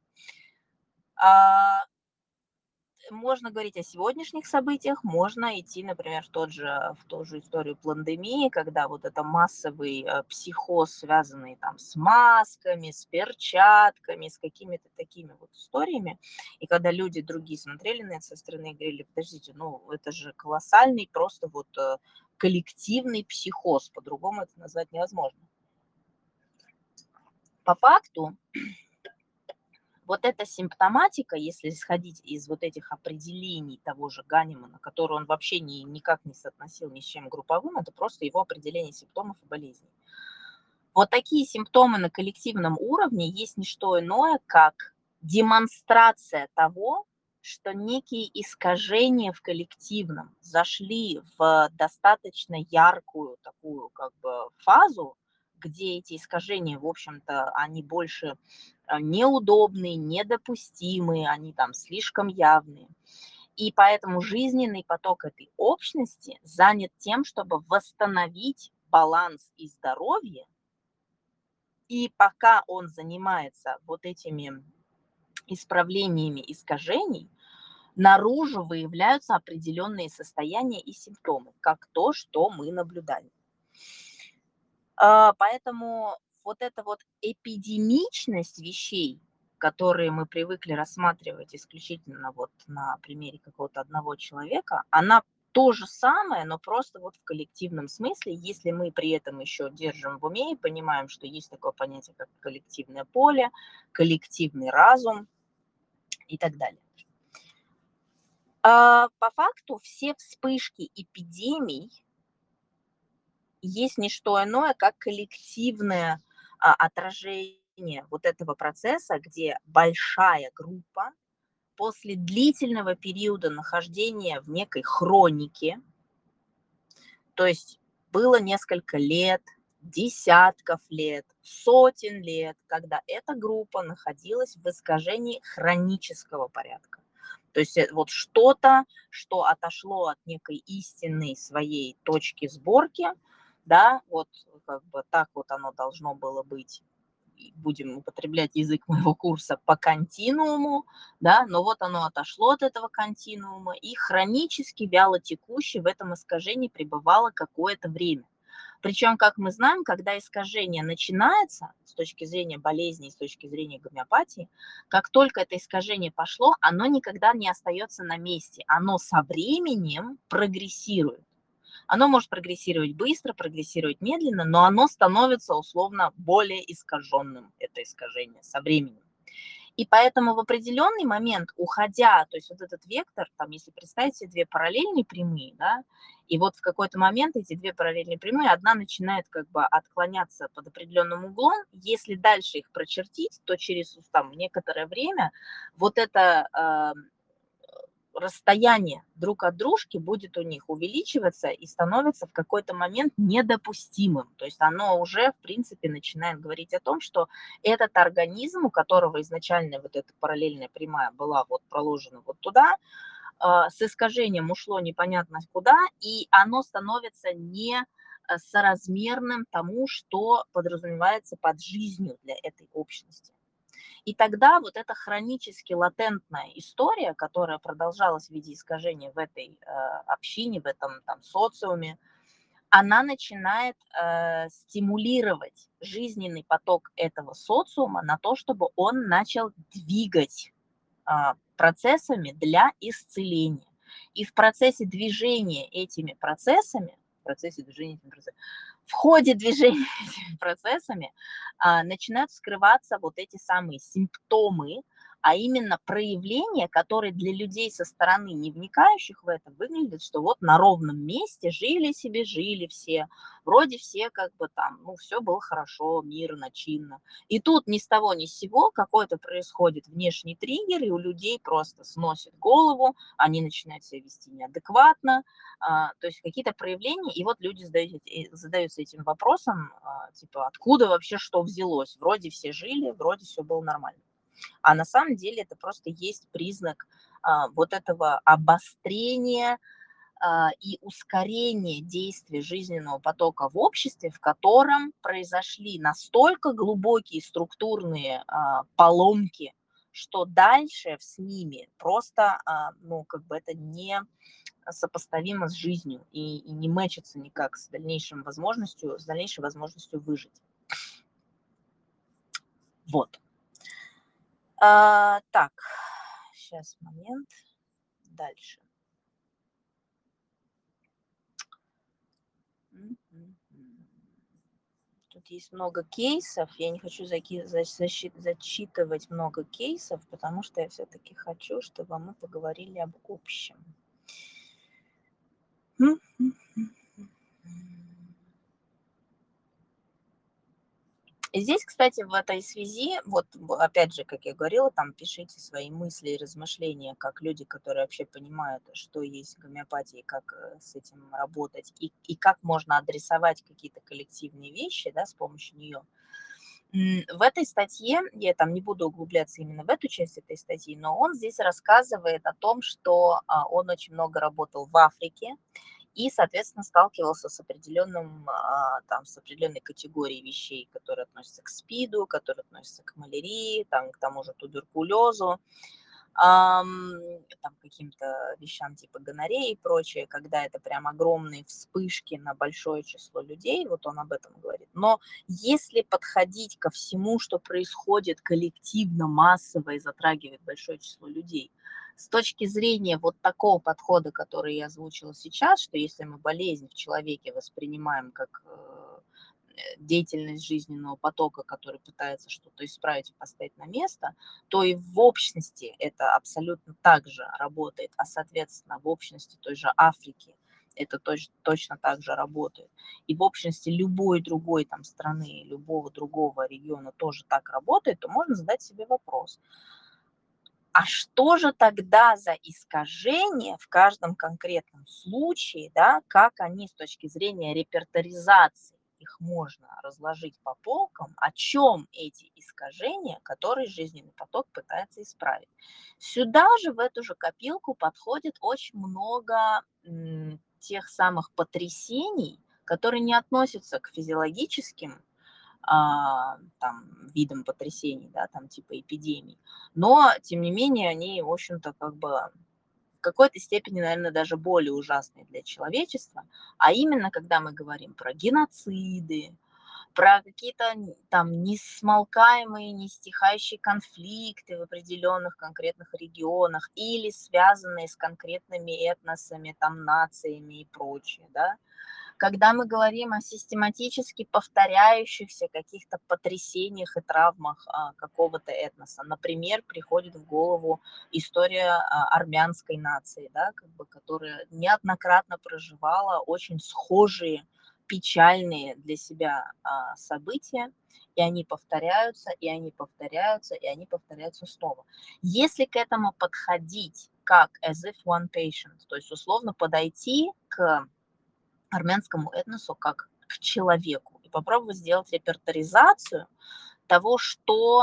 Можно говорить о сегодняшних событиях, можно идти, например, в ту же историю пандемии, когда вот это массовый психоз, связанный там с масками, с перчатками, с какими-то такими вот историями. И когда люди другие смотрели на это со стороны и говорили, подождите, ну это же колоссальный просто вот коллективный психоз, по-другому это назвать невозможно. По факту, вот эта симптоматика, если исходить из вот этих определений того же Ганимана, которые он вообще никак не соотносил ни с чем групповым, это просто его определение симптомов и болезней. Вот такие симптомы на коллективном уровне есть не что иное, как демонстрация того, что некие искажения в коллективном зашли в достаточно яркую такую как бы фазу, где эти искажения, в общем-то, они больше неудобные, недопустимые, они там слишком явные. И поэтому жизненный поток этой общности занят тем, чтобы восстановить баланс и здоровье. И пока он занимается вот этими исправлениями искажений, наружу выявляются определенные состояния и симптомы, как то, что мы наблюдаем. Поэтому вот эта вот эпидемичность вещей, которые мы привыкли рассматривать исключительно вот на примере какого-то одного человека, она то же самое, но просто вот в коллективном смысле, если мы при этом еще держим в уме и понимаем, что есть такое понятие, как коллективное поле, коллективный разум и так далее. По факту все вспышки эпидемий есть не что иное, как коллективное отражение вот этого процесса, где большая группа после длительного периода нахождения в некой хронике, то есть было несколько лет, десятков лет, сотен лет, когда эта группа находилась в искажении хронического порядка. То есть вот что-то, что отошло от некой истинной своей точки сборки, да, вот как бы так вот оно должно было быть, будем употреблять язык моего курса, по континууму, да, но вот оно отошло от этого континуума и хронически вяло текуще в этом искажении пребывало какое-то время. Причем, как мы знаем, когда искажение начинается с точки зрения болезни, с точки зрения гомеопатии, как только это искажение пошло, оно никогда не остается на месте, оно со временем прогрессирует. Оно может прогрессировать быстро, прогрессировать медленно, но оно становится условно более искаженным, это искажение, со временем. И поэтому в определенный момент, уходя, то есть вот этот вектор, там, если представить себе две параллельные прямые, да, и вот в какой-то момент эти две параллельные прямые, одна начинает как бы отклоняться под определенным углом, если дальше их прочертить, то через там некоторое время вот это расстояние друг от дружки будет у них увеличиваться и становится в какой-то момент недопустимым. То есть оно уже, в принципе, начинает говорить о том, что этот организм, у которого изначально вот эта параллельная прямая была вот проложена вот туда, с искажением ушло непонятно куда, и оно становится не соразмерным тому, что подразумевается под жизнью для этой общности. И тогда вот эта хронически латентная история, которая продолжалась в виде искажения в этой общине, в этом там социуме, она начинает стимулировать жизненный поток этого социума на то, чтобы он начал двигать процессами для исцеления. И в процессе движения этими процессами, в ходе движения этими процессами начинают скрываться вот эти самые симптомы, а именно проявления, которые для людей со стороны, не вникающих в это, выглядят, что вот на ровном месте жили себе, жили все, вроде все как бы там, ну, все было хорошо, мирно, чинно. И тут ни с того ни с сего какой-то происходит внешний триггер, и у людей просто сносит голову, они начинают себя вести неадекватно, то есть какие-то проявления, и вот люди задаются этим вопросом, типа, откуда вообще что взялось? Вроде все жили, вроде все было нормально. А на самом деле это просто есть признак вот этого обострения и ускорения действия жизненного потока в обществе, в котором произошли настолько глубокие структурные поломки, что дальше с ними просто, ну, как бы это не сопоставимо с жизнью и не мэчится никак с дальнейшей возможностью выжить. Вот. Так, сейчас момент. Дальше. Тут есть много кейсов. Я не хочу зачитывать много кейсов, потому что я все-таки хочу, чтобы мы поговорили об общем. И здесь, кстати, в этой связи, вот опять же, как я говорила, там пишите свои мысли и размышления, как люди, которые вообще понимают, что есть гомеопатия, и как с этим работать, и как можно адресовать какие-то коллективные вещи, да, с помощью нее. В этой статье, я там не буду углубляться именно в эту часть этой статьи, но он здесь рассказывает о том, что он очень много работал в Африке, и, соответственно, сталкивался с с определенной категорией вещей, которые относятся к СПИДу, которые относятся к малярии, там, к тому же туберкулезу, там, каким-то вещам типа гонореи и прочее, когда это прям огромные вспышки на большое число людей, вот он об этом говорит. Но если подходить ко всему, что происходит коллективно, массово и затрагивает большое число людей, с точки зрения вот такого подхода, который я озвучила сейчас, что если мы болезнь в человеке воспринимаем как деятельность жизненного потока, который пытается что-то исправить и поставить на место, то и в общности это абсолютно так же работает, а соответственно в общности той же Африки это точно так же работает. И в общности любой другой там страны, любого другого региона тоже так работает, то можно задать себе вопрос, а что же тогда за искажения в каждом конкретном случае, да, как они с точки зрения репертуаризации, их можно разложить по полкам, о чем эти искажения, которые жизненный поток пытается исправить. Сюда же, в эту же копилку подходит очень много тех самых потрясений, которые не относятся к физиологическим там, видом потрясений, да, там типа эпидемий. Но, тем не менее, они, в общем-то, как бы в какой-то степени, наверное, даже более ужасные для человечества. А именно, когда мы говорим про геноциды, про какие-то там несмолкаемые, нестихающие конфликты в определенных конкретных регионах или связанные с конкретными этносами, там, нациями и прочее, да. Когда мы говорим о систематически повторяющихся каких-то потрясениях и травмах какого-то этноса, например, приходит в голову история армянской нации, да, как бы, которая неоднократно проживала очень схожие, печальные для себя события, и они повторяются, и они повторяются, и они повторяются снова. Если к этому подходить как as if one patient, то есть условно подойти к армянскому этносу как к человеку и попробовать сделать репертуаризацию того, что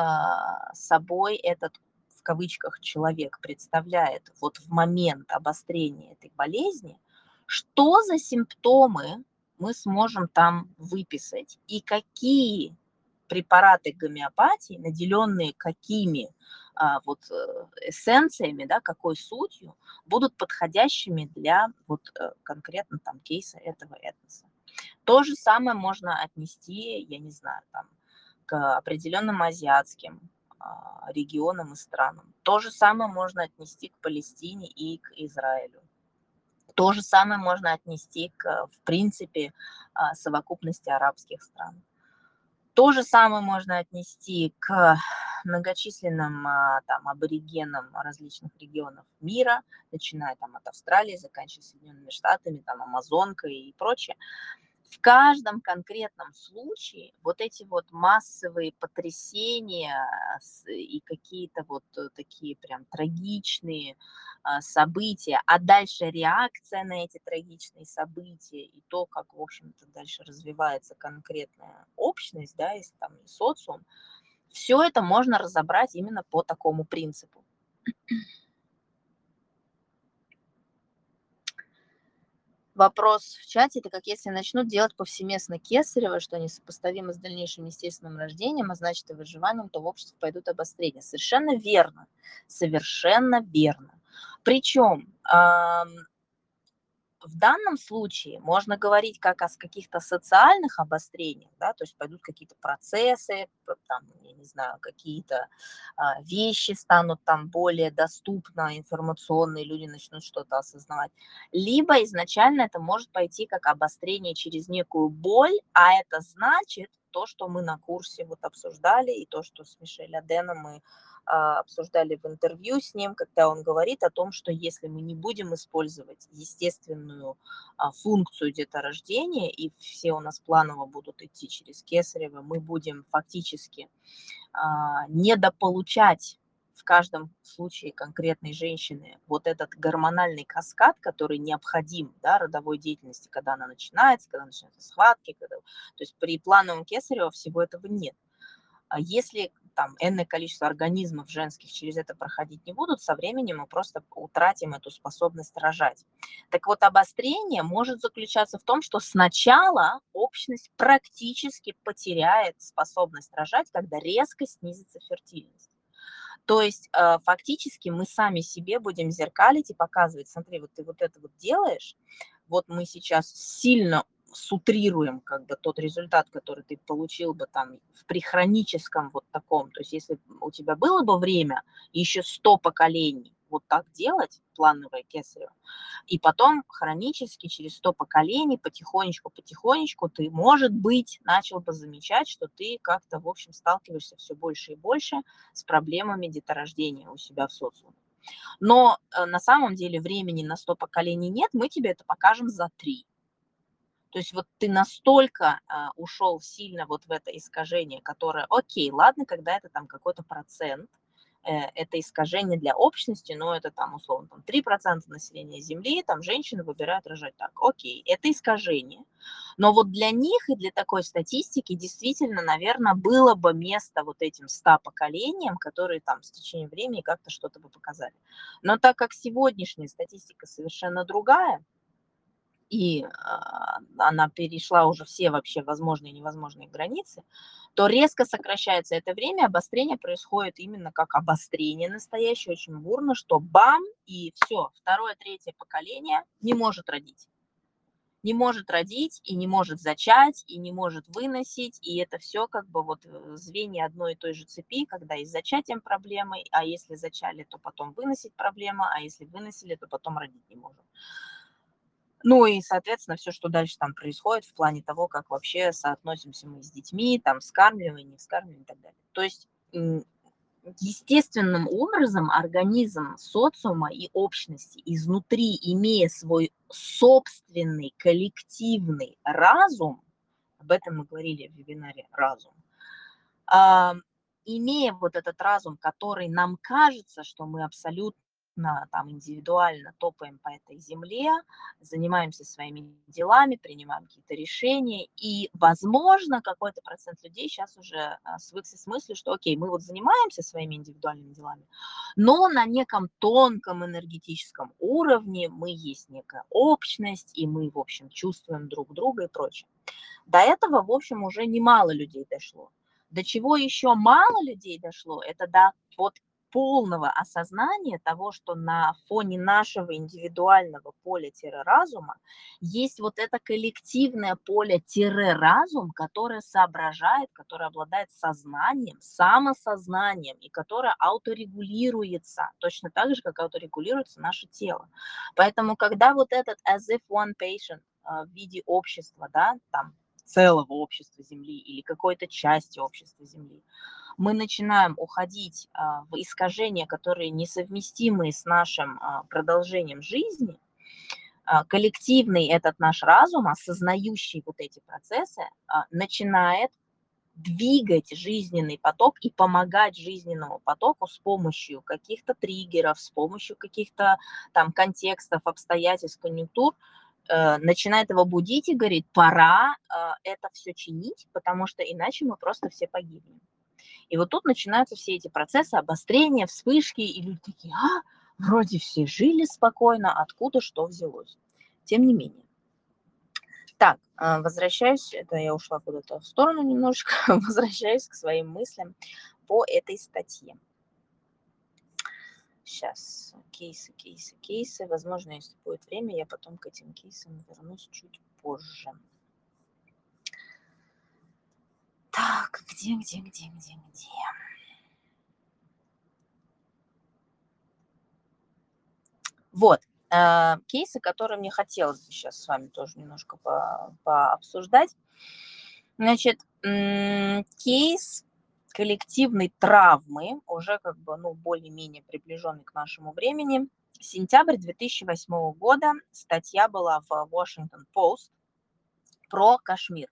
собой этот, в кавычках, человек представляет вот в момент обострения этой болезни, что за симптомы мы сможем там выписать и какие препараты гомеопатии, наделенные какими вот эссенциями, да, какой сутью, будут подходящими для вот конкретно там кейса этого этноса. То же самое можно отнести, я не знаю, там, к определенным азиатским регионам и странам. То же самое можно отнести к Палестине и к Израилю. То же самое можно отнести к, в принципе, совокупности арабских стран. То же самое можно отнести к многочисленным там, аборигенам различных регионов мира, начиная там, от Австралии, заканчивая Соединенными Штатами, там, Амазонкой и прочее. В каждом конкретном случае вот эти вот массовые потрясения и какие-то вот такие прям трагичные события, а дальше реакция на эти трагичные события и то, как, в общем-то, дальше развивается конкретная общность, да, если там и социум, все это можно разобрать именно по такому принципу. Вопрос в чате, это как если начнут делать повсеместно кесарево, что несопоставимо с дальнейшим естественным рождением, а значит и выживанием, то в обществе пойдут обострения. Совершенно верно. Совершенно верно. Причем в данном случае можно говорить как о каких-то социальных обострениях, да, то есть пойдут какие-то процессы, там, я не знаю, какие-то вещи станут там более доступно, информационные, люди начнут что-то осознавать. Либо изначально это может пойти как обострение через некую боль, а это значит то, что мы на курсе вот обсуждали, и то, что с Мишель Аденом мы обсуждали в интервью с ним, когда он говорит о том, что если мы не будем использовать естественную функцию деторождения, и все у нас планово будут идти через кесарево, мы будем фактически недополучать в каждом случае конкретной женщины вот этот гормональный каскад, который необходим, да, родовой деятельности, когда она начинается, когда начинаются схватки, когда... то есть при плановом кесарево всего этого нет. А если там энное количество организмов женских через это проходить не будут, со временем мы просто утратим эту способность рожать. Так вот, обострение может заключаться в том, что сначала общность практически потеряет способность рожать, когда резко снизится фертильность. То есть фактически мы сами себе будем зеркалить и показывать, смотри, вот ты вот это вот делаешь, вот мы сейчас сильно сутрируем как бы тот результат, который ты получил бы там при хроническом вот таком, то есть если у тебя было бы время еще 100 поколений вот так делать, плановое кесарево, и потом хронически через 100 поколений потихонечку ты, может быть, начал бы замечать, что ты как-то, в общем, сталкиваешься все больше и больше с проблемами деторождения у себя в социуме. Но на самом деле времени на 100 поколений нет, мы тебе это покажем за 3. То есть вот ты настолько ушел сильно вот в это искажение, которое, окей, ладно, когда это там какой-то процент, это искажение для общности, но это там условно там, 3% населения Земли, там женщины выбирают рожать так. Окей, это искажение. Но вот для них и для такой статистики действительно, наверное, было бы место вот этим 100 поколениям, которые там с течением времени как-то что-то бы показали. Но так как сегодняшняя статистика совершенно другая, и она перешла уже все вообще возможные и невозможные границы, то резко сокращается это время, обострение происходит именно как обострение настоящее, очень бурно, что бам, и все, второе, третье поколение не может родить. не может родить, и не может зачать, и не может выносить, и это все как бы вот звенья одной и той же цепи, когда и с зачатием проблемы, а если зачали, то потом выносить проблема, а если выносили, то потом родить не можем. Ну и, соответственно, все, что дальше там происходит в плане того, как вообще соотносимся мы с детьми, там, скармливаем, не скармливаем и так далее. То есть естественным образом организм социума и общности изнутри, имея свой собственный коллективный разум, об этом мы говорили в вебинаре «Разум», имея вот этот разум, который нам кажется, что мы абсолютно там индивидуально топаем по этой земле, занимаемся своими делами, принимаем какие-то решения, и, возможно, какой-то процент людей сейчас уже свыкся с мыслью, что, окей, мы вот занимаемся своими индивидуальными делами, но на неком тонком энергетическом уровне мы есть некая общность, и мы, в общем, чувствуем друг друга и прочее. До этого, в общем, уже немало людей дошло. До чего еще мало людей дошло, это до вот полного осознания того, что на фоне нашего индивидуального поля-разума есть вот это коллективное поле-разум, которое соображает, которое обладает сознанием, самосознанием и которое ауторегулируется, точно так же, как ауторегулируется наше тело. Поэтому, когда вот этот as if one patient в виде общества, да, там, целого общества Земли или какой-то части общества Земли, мы начинаем уходить в искажения, которые несовместимы с нашим продолжением жизни, коллективный этот наш разум, осознающий вот эти процессы, начинает двигать жизненный поток и помогать жизненному потоку с помощью каких-то триггеров, с помощью каких-то там контекстов, обстоятельств, конъюнктур, начинает его будить и говорит, пора это все чинить, потому что иначе мы просто все погибнем. И вот тут начинаются все эти процессы обострения, вспышки, и люди такие, вроде все жили спокойно, откуда что взялось. Тем не менее. Так, возвращаюсь, это я ушла куда-то в сторону немножечко, возвращаюсь к своим мыслям по этой статье. Сейчас, кейсы. Возможно, если будет время, я потом к этим кейсам вернусь чуть позже. Так, где? Вот, кейсы, которые мне хотелось бы сейчас с вами тоже немножко пообсуждать. Значит, кейс коллективной травмы, уже как бы, ну, более-менее приближенный к нашему времени. Сентябрь 2008 года статья была в Washington Post про Кашмир.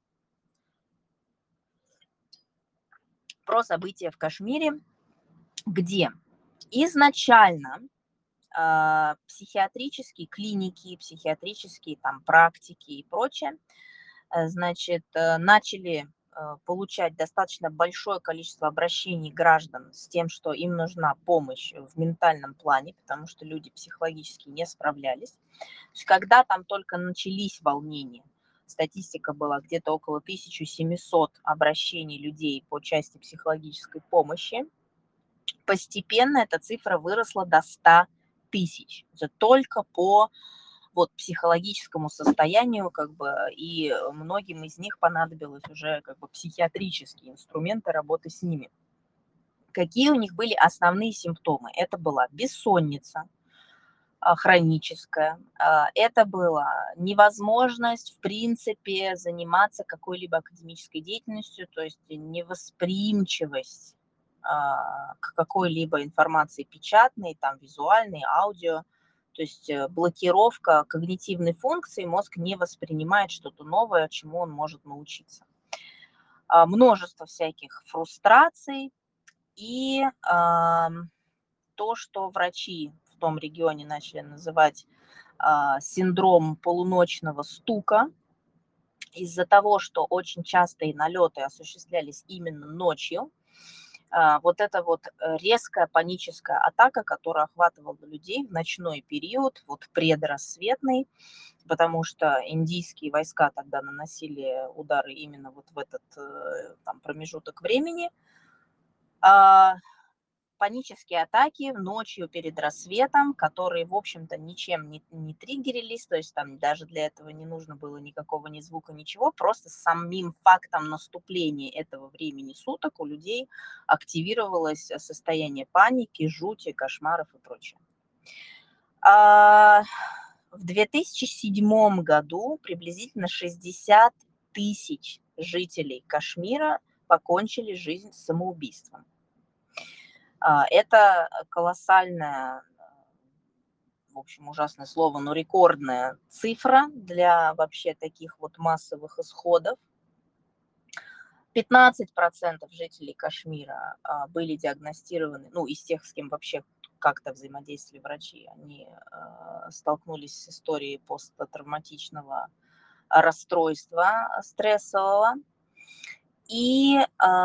Про события в Кашмире, где изначально психиатрические клиники, психиатрические там практики и прочее, значит, начали получать достаточно большое количество обращений граждан с тем, что им нужна помощь в ментальном плане, потому что люди психологически не справлялись. То есть когда там только начались волнения, статистика была где-то около 1700 обращений людей по части психологической помощи. Постепенно эта цифра выросла до 100 тысяч. Это только по вот психологическому состоянию, как бы, и многим из них понадобилось уже как бы психиатрические инструменты работы с ними. Какие у них были основные симптомы? Это была бессонница хроническая, это была невозможность, в принципе, заниматься какой-либо академической деятельностью, то есть невосприимчивость к какой-либо информации печатной, там, визуальной, аудио, то есть блокировка когнитивной функции, мозг не воспринимает что-то новое, чему он может научиться. Множество всяких фрустраций и то, что врачи в том регионе начали называть синдром полуночного стука, из-за того, что очень частые налеты осуществлялись именно ночью, вот эта вот резкая паническая атака, которая охватывала людей в ночной период, вот предрассветный, потому что индийские войска тогда наносили удары именно вот в этот там промежуток времени. панические атаки ночью перед рассветом, которые, в общем-то, ничем не триггерились, то есть там даже для этого не нужно было никакого ни звука, ничего, просто самим фактом наступления этого времени суток у людей активировалось состояние паники, жути, кошмаров и прочее. В 2007 году приблизительно 60 тысяч жителей Кашмира покончили жизнь самоубийством. Это колоссальная, в общем, ужасное слово, но рекордная цифра для вообще таких вот массовых исходов. 15% жителей Кашмира были диагностированы, ну, из тех, с кем вообще как-то взаимодействовали врачи, они столкнулись с историей посттравматичного расстройства стрессового. И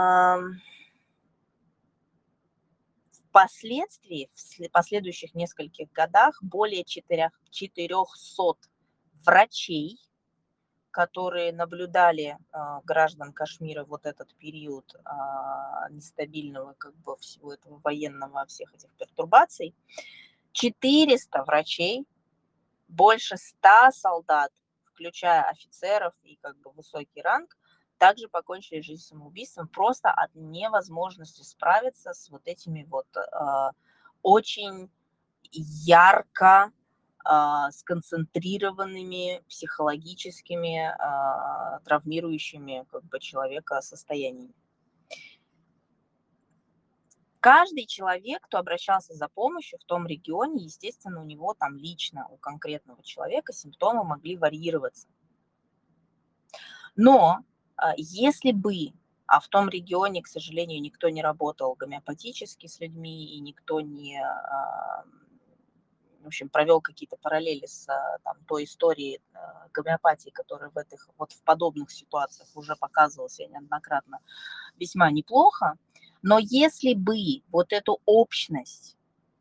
впоследствии, в последующих нескольких годах, более 400 врачей, которые наблюдали граждан Кашмира вот этот период нестабильного как бы всего этого военного, всех этих пертурбаций, 400 врачей, больше 100 солдат, включая офицеров и как бы высокий ранг, также покончили жизнь самоубийством просто от невозможности справиться с вот этими вот очень ярко сконцентрированными психологическими травмирующими как бы человека состояниями. Каждый человек, кто обращался за помощью в том регионе, естественно, у него там лично, у конкретного человека симптомы могли варьироваться. Но если бы, а в том регионе, к сожалению, никто не работал гомеопатически с людьми, и никто не, в общем, провел какие-то параллели с там, той историей гомеопатии, которая в этих, вот в подобных ситуациях уже показывалась неоднократно весьма неплохо. Но если бы вот эту общность,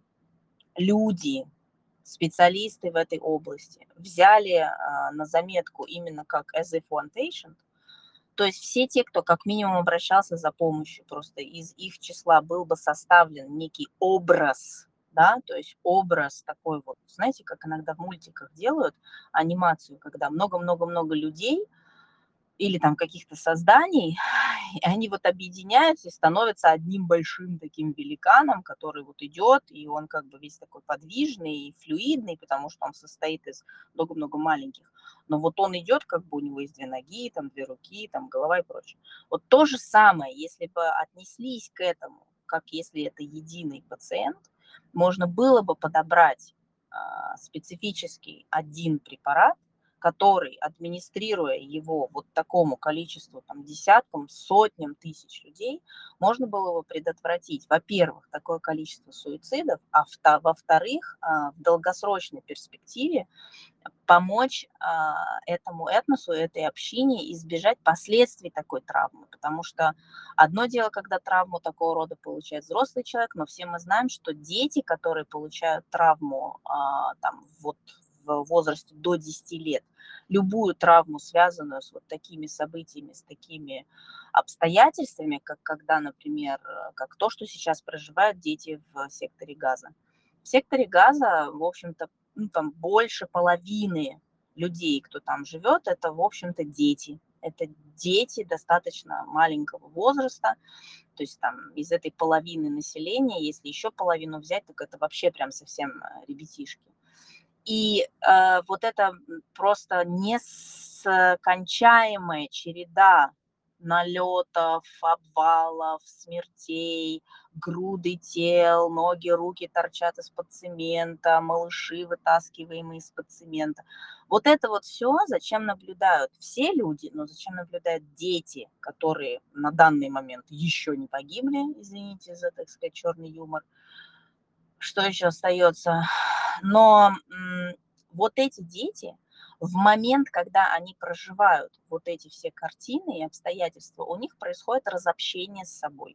люди, специалисты в этой области взяли на заметку именно как as if one patient, то есть все те, кто как минимум обращался за помощью, просто из их числа был бы составлен некий образ, да, то есть образ такой вот, знаете, как иногда в мультиках делают анимацию, когда много-много-много людей или там каких-то созданий, и они вот объединяются и становятся одним большим таким великаном, который вот идет, и он как бы весь такой подвижный и флюидный, потому что он состоит из много-много маленьких. Но вот он идет, как бы у него есть 2 ноги, там 2 руки, там голова и прочее. Вот то же самое, если бы отнеслись к этому, как если это единый пациент, можно было бы подобрать специфический один препарат, который, администрируя его вот такому количеству, там, десяткам, сотням тысяч людей, можно было бы предотвратить, во-первых, такое количество суицидов, а во-вторых, в долгосрочной перспективе помочь этому этносу, этой общине избежать последствий такой травмы. Потому что одно дело, когда травму такого рода получает взрослый человек, но все мы знаем, что дети, которые получают травму там, вот, в возрасте до 10 лет, любую травму, связанную с вот такими событиями, с такими обстоятельствами, как когда, например, как то, что сейчас проживают дети в секторе Газа. В секторе Газа, в общем-то, ну, там больше половины людей, кто там живет, это, в общем-то, дети. Это дети достаточно маленького возраста, то есть там из этой половины населения, если еще половину взять, так это вообще прям совсем ребятишки. И вот это просто нескончаемая череда налетов, обвалов, смертей, груды тел, ноги, руки торчат из-под цемента, малыши, вытаскиваемые из-под цемента. Вот это вот все, зачем наблюдают все люди, но зачем наблюдают дети, которые на данный момент еще не погибли, извините за, так сказать, черный юмор. Что еще остается? Но вот эти дети в момент, когда они проживают вот эти все картины и обстоятельства, у них происходит разобщение с собой.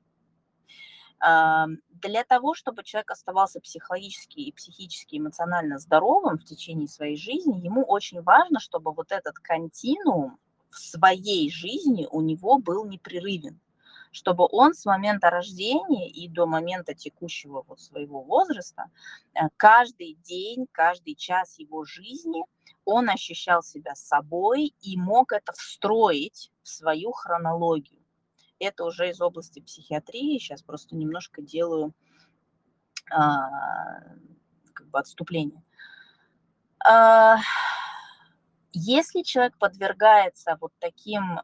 Для того, чтобы человек оставался психологически и психически, эмоционально здоровым в течение своей жизни, ему очень важно, чтобы вот этот континуум в своей жизни у него был непрерывен. чтобы он с момента рождения и до момента текущего вот своего возраста каждый день, каждый час его жизни он ощущал себя собой и мог это встроить в свою хронологию. Это уже из области психиатрии. Сейчас просто немножко делаю как бы отступление. Если человек подвергается вот таким,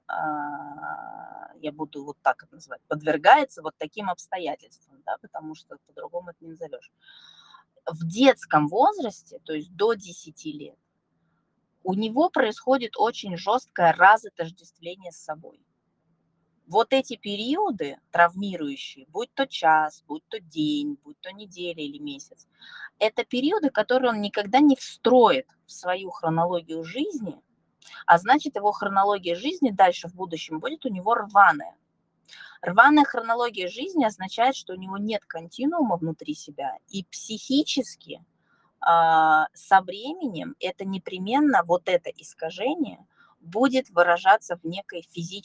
я буду вот так это называть, подвергается вот таким обстоятельствам, да, потому что по-другому это не назовешь. В детском возрасте, то есть до 10 лет, у него происходит очень жесткое разотождествление с собой. Вот эти периоды травмирующие, будь то час, будь то день, будь то неделя или месяц, это периоды, которые он никогда не встроит в свою хронологию жизни, а значит, его хронология жизни дальше в будущем будет у него рваная. Рваная хронология жизни означает, что у него нет континуума внутри себя, и психически со временем это непременно, вот это искажение будет выражаться в некой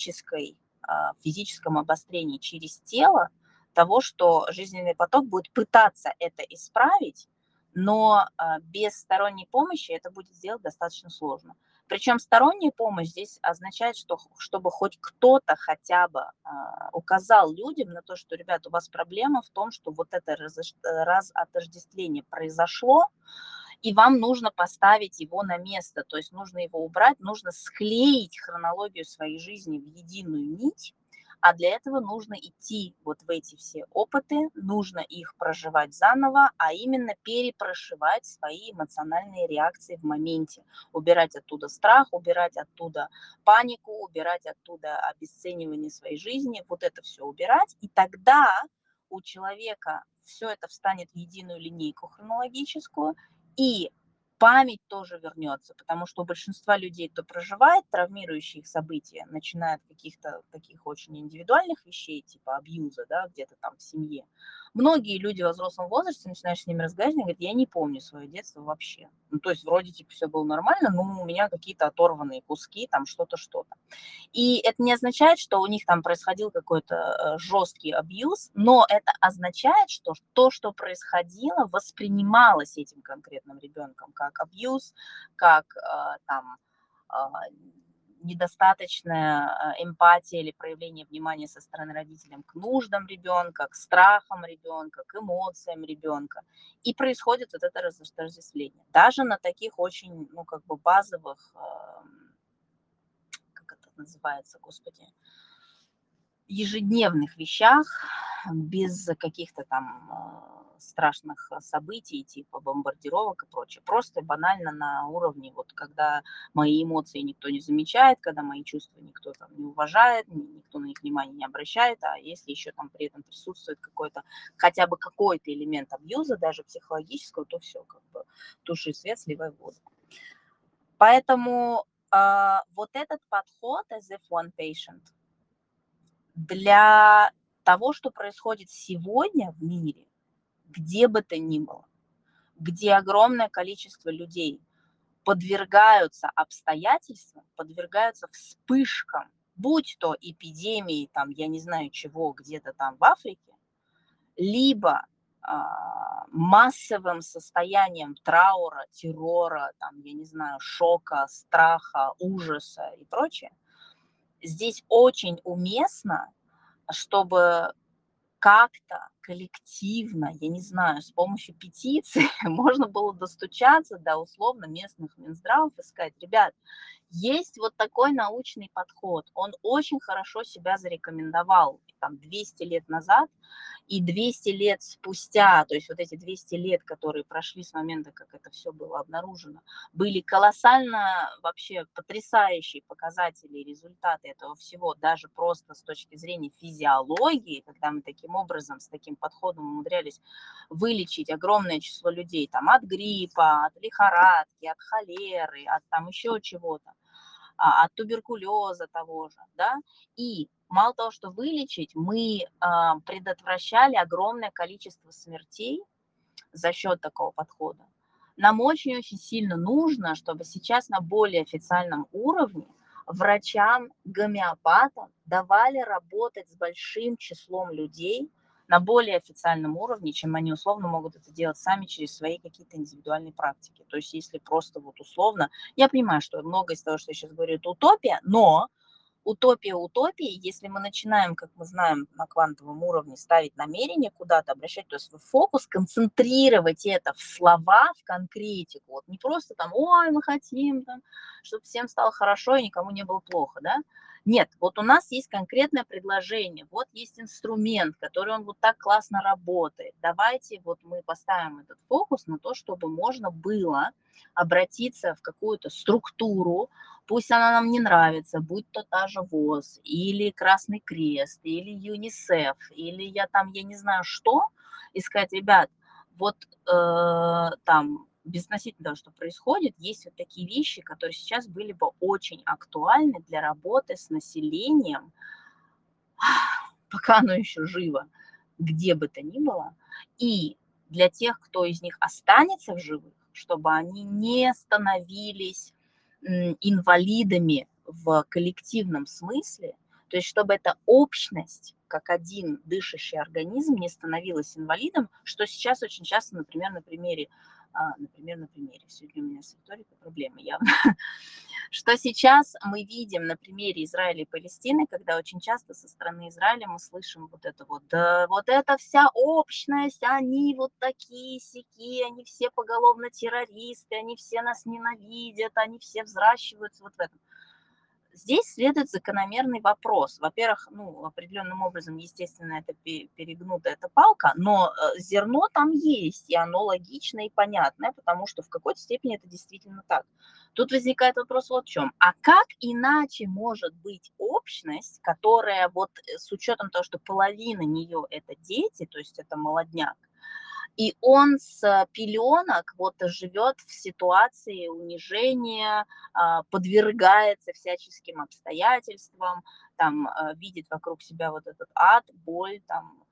физическом обострении через тело того, что жизненный поток будет пытаться это исправить, но без сторонней помощи это будет сделать достаточно сложно. Причем сторонняя помощь здесь означает, что чтобы хоть кто-то хотя бы указал людям на то, что, ребят, у вас проблема в том, что вот это разотождествление произошло, и вам нужно поставить его на место, то есть нужно его убрать, нужно склеить хронологию своей жизни в единую нить, а для этого нужно идти вот в эти все опыты, нужно их проживать заново, а именно перепрошивать свои эмоциональные реакции в моменте, убирать оттуда страх, убирать оттуда панику, убирать оттуда обесценивание своей жизни, вот это все убирать, и тогда у человека все это встанет в единую линейку хронологическую, и память тоже вернется, потому что у большинства людей, кто проживает травмирующие их события, начиная от каких-то таких очень индивидуальных вещей, типа абьюза, да, где-то там в семье, многие люди во взрослом возрасте, начинаешь с ними разговаривать, говорят, я не помню свое детство вообще. Ну, то есть вроде типа все было нормально, но у меня какие-то оторванные куски, там что-то, что-то. И это не означает, что у них там происходил какой-то жесткий абьюз, но это означает, что то, что происходило, воспринималось этим конкретным ребенком как абьюз, как там недостаточная эмпатия или проявление внимания со стороны родителям к нуждам ребенка, к страхам ребенка, к эмоциям ребенка. И происходит вот это разотождествление. Даже на таких очень, ну, как бы базовых, как это называется, господи, ежедневных вещах, без каких-то там страшных событий, типа бомбардировок и прочее. Просто банально на уровне, вот когда мои эмоции никто не замечает, когда мои чувства никто там не уважает, никто на них внимания не обращает, а если еще там при этом присутствует какой-то, хотя бы какой-то элемент абьюза, даже психологического, то все, как бы туши свет, сливай воду. Поэтому вот этот подход as if one patient для того, что происходит сегодня в мире, где бы то ни было, где огромное количество людей подвергаются обстоятельствам, подвергаются вспышкам, будь то эпидемии, там, я не знаю чего, где-то там в Африке, либо массовым состоянием траура, террора, там, я не знаю, шока, страха, ужаса и прочее, здесь очень уместно, чтобы как-то коллективно, я не знаю, с помощью петиции можно было достучаться до условно местных минздравов и сказать, ребят, есть вот такой научный подход, он очень хорошо себя зарекомендовал там 200 лет назад, и 200 лет спустя, то есть вот эти 200 лет, которые прошли с момента, как это все было обнаружено, были колоссально вообще потрясающие показатели и результаты этого всего, даже просто с точки зрения физиологии, когда мы таким образом, с таким подходом умудрялись вылечить огромное число людей там, от гриппа, от лихорадки, от холеры, от там еще чего-то, от туберкулеза того же, да, и мало того, что вылечить, мы предотвращали огромное количество смертей за счет такого подхода. Нам очень-очень сильно нужно, чтобы сейчас на более официальном уровне врачам-гомеопатам давали работать с большим числом людей на более официальном уровне, чем они условно могут это делать сами через свои какие-то индивидуальные практики. То есть если просто вот условно, я понимаю, что многое из того, что я сейчас говорю, это утопия, но утопия утопии, если мы начинаем, как мы знаем, на квантовом уровне ставить намерение куда-то, обращать то свой фокус, концентрировать это в слова, в конкретику, вот не просто там, ой, мы хотим, там, чтобы всем стало хорошо и никому не было плохо, да, нет, вот у нас есть конкретное предложение, вот есть инструмент, который он вот так классно работает, давайте вот мы поставим этот фокус на то, чтобы можно было обратиться в какую-то структуру, пусть она нам не нравится, будь то та же ВОЗ, или Красный Крест, или ЮНИСЕФ, или я не знаю что, и сказать, ребят, вот там, безотносительно того, что происходит, есть вот такие вещи, которые сейчас были бы очень актуальны для работы с населением, пока оно еще живо, где бы то ни было, и для тех, кто из них останется в живых, чтобы они не становились инвалидами в коллективном смысле, то есть чтобы эта общность, как один дышащий организм, не становилась инвалидом, что сейчас очень часто, например, на примере, сегодня у меня с риторикой проблемы явно, что сейчас мы видим на примере Израиля и Палестины, когда очень часто со стороны Израиля мы слышим вот это вот, да, вот эта вся общность, они вот такие-сякие, они все поголовно террористы, они все нас ненавидят, они все взращиваются вот в этом. Здесь следует закономерный вопрос. Во-первых, ну, определенным образом, естественно, это перегнутая эта палка, но зерно там есть, и оно логичное и понятное, потому что в какой-то степени это действительно так. Тут возникает вопрос вот в чем. А как иначе может быть общность, которая вот с учетом того, что половина нее это дети, то есть это молодняк, и он с пеленок вот живет в ситуации унижения, подвергается всяческим обстоятельствам, там видит вокруг себя вот этот ад, боль, там,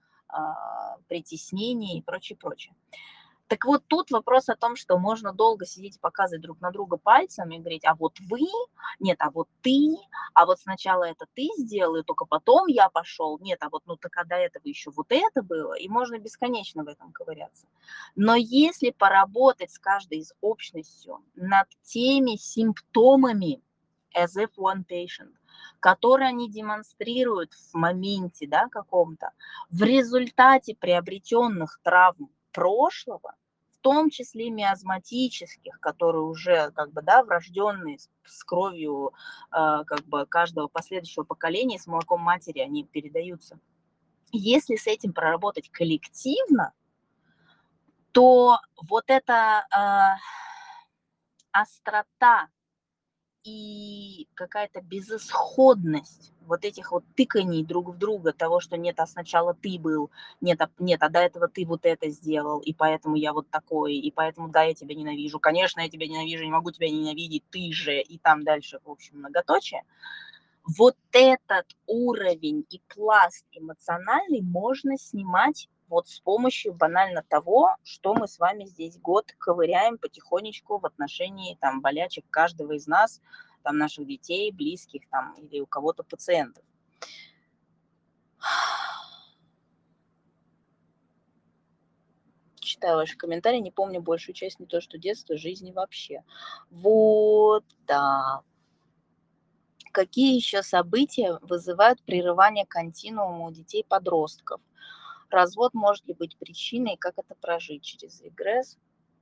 притеснение и прочее, прочее. Так вот тут вопрос о том, что можно долго сидеть и показывать друг на друга пальцем и говорить, а вот вы, нет, а вот ты, а вот сначала это ты сделал, и только потом я пошел, нет, а вот, ну, так а до этого еще вот это было, и можно бесконечно в этом ковыряться. Но если поработать с каждой из общностью над теми симптомами, as if one patient, которые они демонстрируют в моменте, да, каком-то, в результате приобретенных травм прошлого, в том числе миазматических, которые уже как бы, да, врожденные с кровью как бы каждого последующего поколения, с молоком матери они передаются. Если с этим проработать коллективно, то вот эта острота и какая-то безысходность вот этих вот тыканий друг в друга, того, что нет, а сначала ты был, нет, а до этого ты вот это сделал, и поэтому я вот такой, и поэтому, да, я тебя ненавижу, конечно, я тебя ненавижу, не могу тебя ненавидеть, ты же, и там дальше, в общем, многоточие. Вот этот уровень и пласт эмоциональный можно снимать вот с помощью банально того, что мы с вами здесь год ковыряем потихонечку в отношении там болячек каждого из нас, там наших детей, близких там или у кого-то пациентов. Читаю ваши комментарии, не помню большую часть, не то что детства, жизни вообще. Вот, да. Какие еще события вызывают прерывание континуума у детей-подростков? Развод может ли быть причиной, как это прожить через регресс?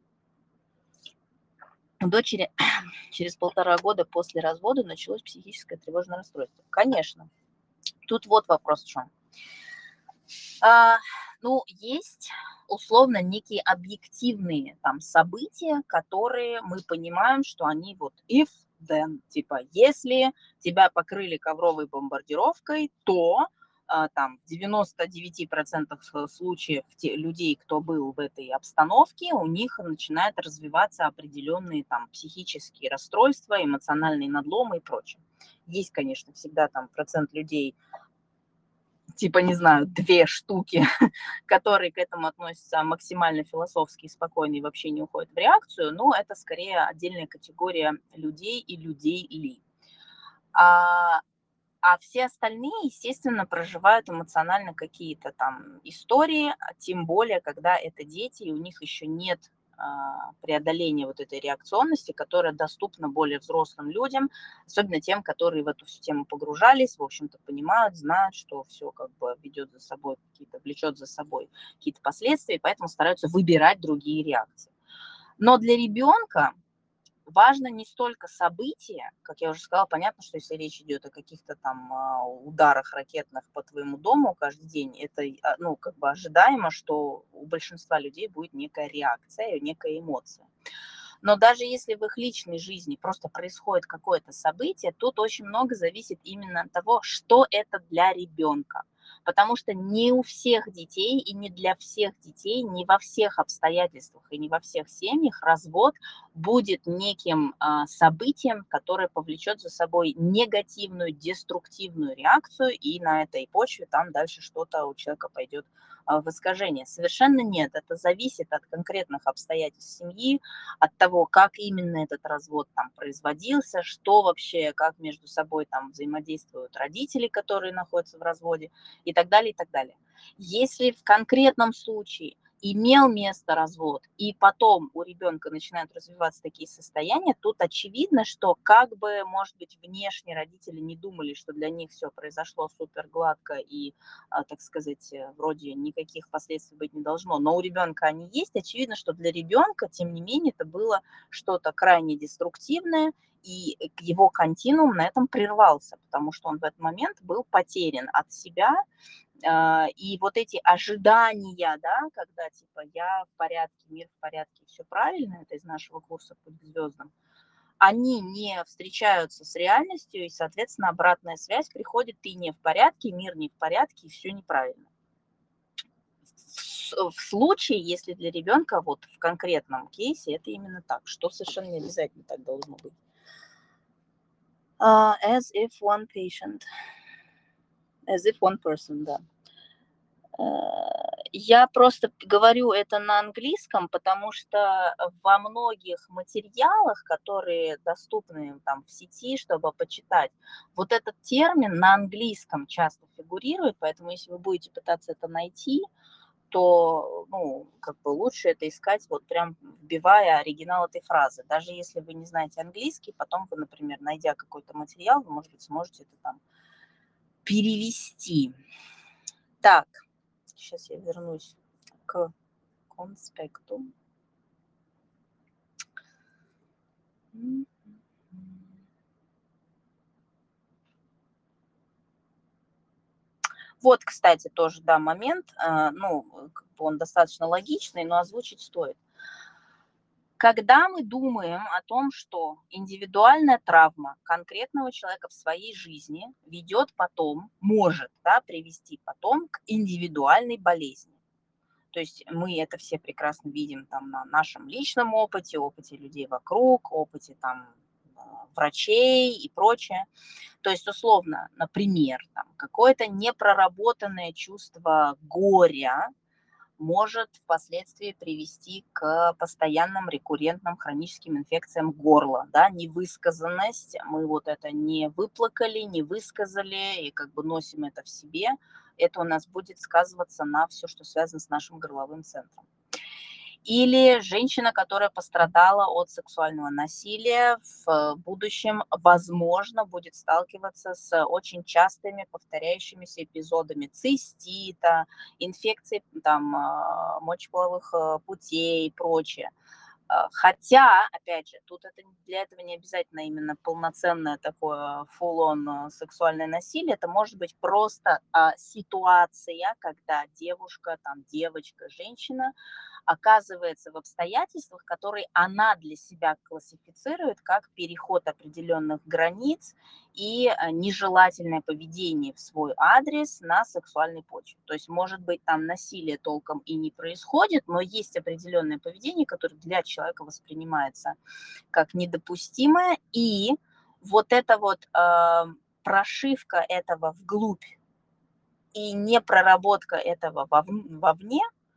У дочери через 1,5 года после развода началось психическое тревожное расстройство. Конечно. Тут вот вопрос в чем. Ну, есть условно некие объективные там события, которые мы понимаем, что они вот if then, типа если тебя покрыли ковровой бомбардировкой, то там в 99% случаев людей, кто был в этой обстановке, у них начинают развиваться определенные там психические расстройства, эмоциональные надломы и прочее. Есть, конечно, всегда там процент людей, типа, не знаю, 2 штуки, которые к этому относятся максимально философски и спокойно и вообще не уходят в реакцию, но это скорее отдельная категория людей и людей ли. А, а все остальные, естественно, проживают эмоционально какие-то там истории, тем более, когда это дети, и у них еще нет преодоления вот этой реакционности, которая доступна более взрослым людям, особенно тем, которые в эту всю тему погружались, в общем-то, понимают, знают, что все как бы ведет за собой какие-то, влечет за собой какие-то последствия, поэтому стараются выбирать другие реакции. Но для ребенка важно не столько событие, как я уже сказала, понятно, что если речь идет о каких-то там ударах ракетных по твоему дому каждый день, это, ну, как бы ожидаемо, что у большинства людей будет некая реакция, некая эмоция. Но даже если в их личной жизни просто происходит какое-то событие, тут очень много зависит именно от того, что это для ребенка. Потому что не у всех детей и не для всех детей, не во всех обстоятельствах и не во всех семьях развод будет неким событием, которое повлечет за собой негативную, деструктивную реакцию, и на этой почве там дальше что-то у человека пойдет в искажение. Совершенно нет. Это зависит от конкретных обстоятельств семьи, от того, как именно этот развод там производился, что вообще, как между собой там взаимодействуют родители, которые находятся в разводе, и так далее, и так далее. Если в конкретном случае имел место развод, и потом у ребенка начинают развиваться такие состояния, тут очевидно, что как бы, может быть, внешне родители не думали, что для них все произошло супер гладко и, так сказать, вроде никаких последствий быть не должно, но у ребенка они есть, очевидно, что для ребенка, тем не менее, это было что-то крайне деструктивное, и его континуум на этом прервался, потому что он в этот момент был потерян от себя, и вот эти ожидания, да, когда типа я в порядке, мир в порядке, все правильно, это из нашего курса «Путь к звездам», они не встречаются с реальностью, и, соответственно, обратная связь приходит: ты не в порядке, мир не в порядке, и все неправильно. В случае, если для ребенка вот в конкретном кейсе это именно так, что совершенно не обязательно так должно быть. As if one patient, as if one person, да. Я просто говорю это на английском, потому что во многих материалах, которые доступны там в сети, чтобы почитать, вот этот термин на английском часто фигурирует, поэтому если вы будете пытаться это найти, то, ну, как бы лучше это искать вот прям вбивая оригинал этой фразы. Даже если вы не знаете английский, потом вы, например, найдя какой-то материал, вы, может быть, сможете это там перевести. Так, сейчас я вернусь к конспекту. Вот, кстати, тоже, да, момент, ну, как бы он достаточно логичный, но озвучить стоит. Когда мы думаем о том, что индивидуальная травма конкретного человека в своей жизни ведет потом, может, да, привести потом к индивидуальной болезни. То есть мы это все прекрасно видим там на нашем личном опыте, опыте людей вокруг, опыте там врачей и прочее. То есть, условно, например, там, какое-то непроработанное чувство горя может впоследствии привести к постоянным рекуррентным хроническим инфекциям горла, да, невысказанность, мы вот это не выплакали, не высказали, и как бы носим это в себе, это у нас будет сказываться на все, что связано с нашим горловым центром. Или женщина, которая пострадала от сексуального насилия, в будущем, возможно, будет сталкиваться с очень частыми повторяющимися эпизодами цистита, инфекций там, мочеполовых путей и прочее. Хотя, опять же, тут это для этого не обязательно именно полноценное такое full-on сексуальное насилие. Это может быть просто ситуация, когда девушка, там, девочка, женщина оказывается в обстоятельствах, которые она для себя классифицирует как переход определенных границ и нежелательное поведение в свой адрес на сексуальной почве. То есть, может быть, там насилие толком и не происходит, но есть определенное поведение, которое для человека воспринимается как недопустимое, и вот эта вот прошивка этого вглубь и непроработка этого вовне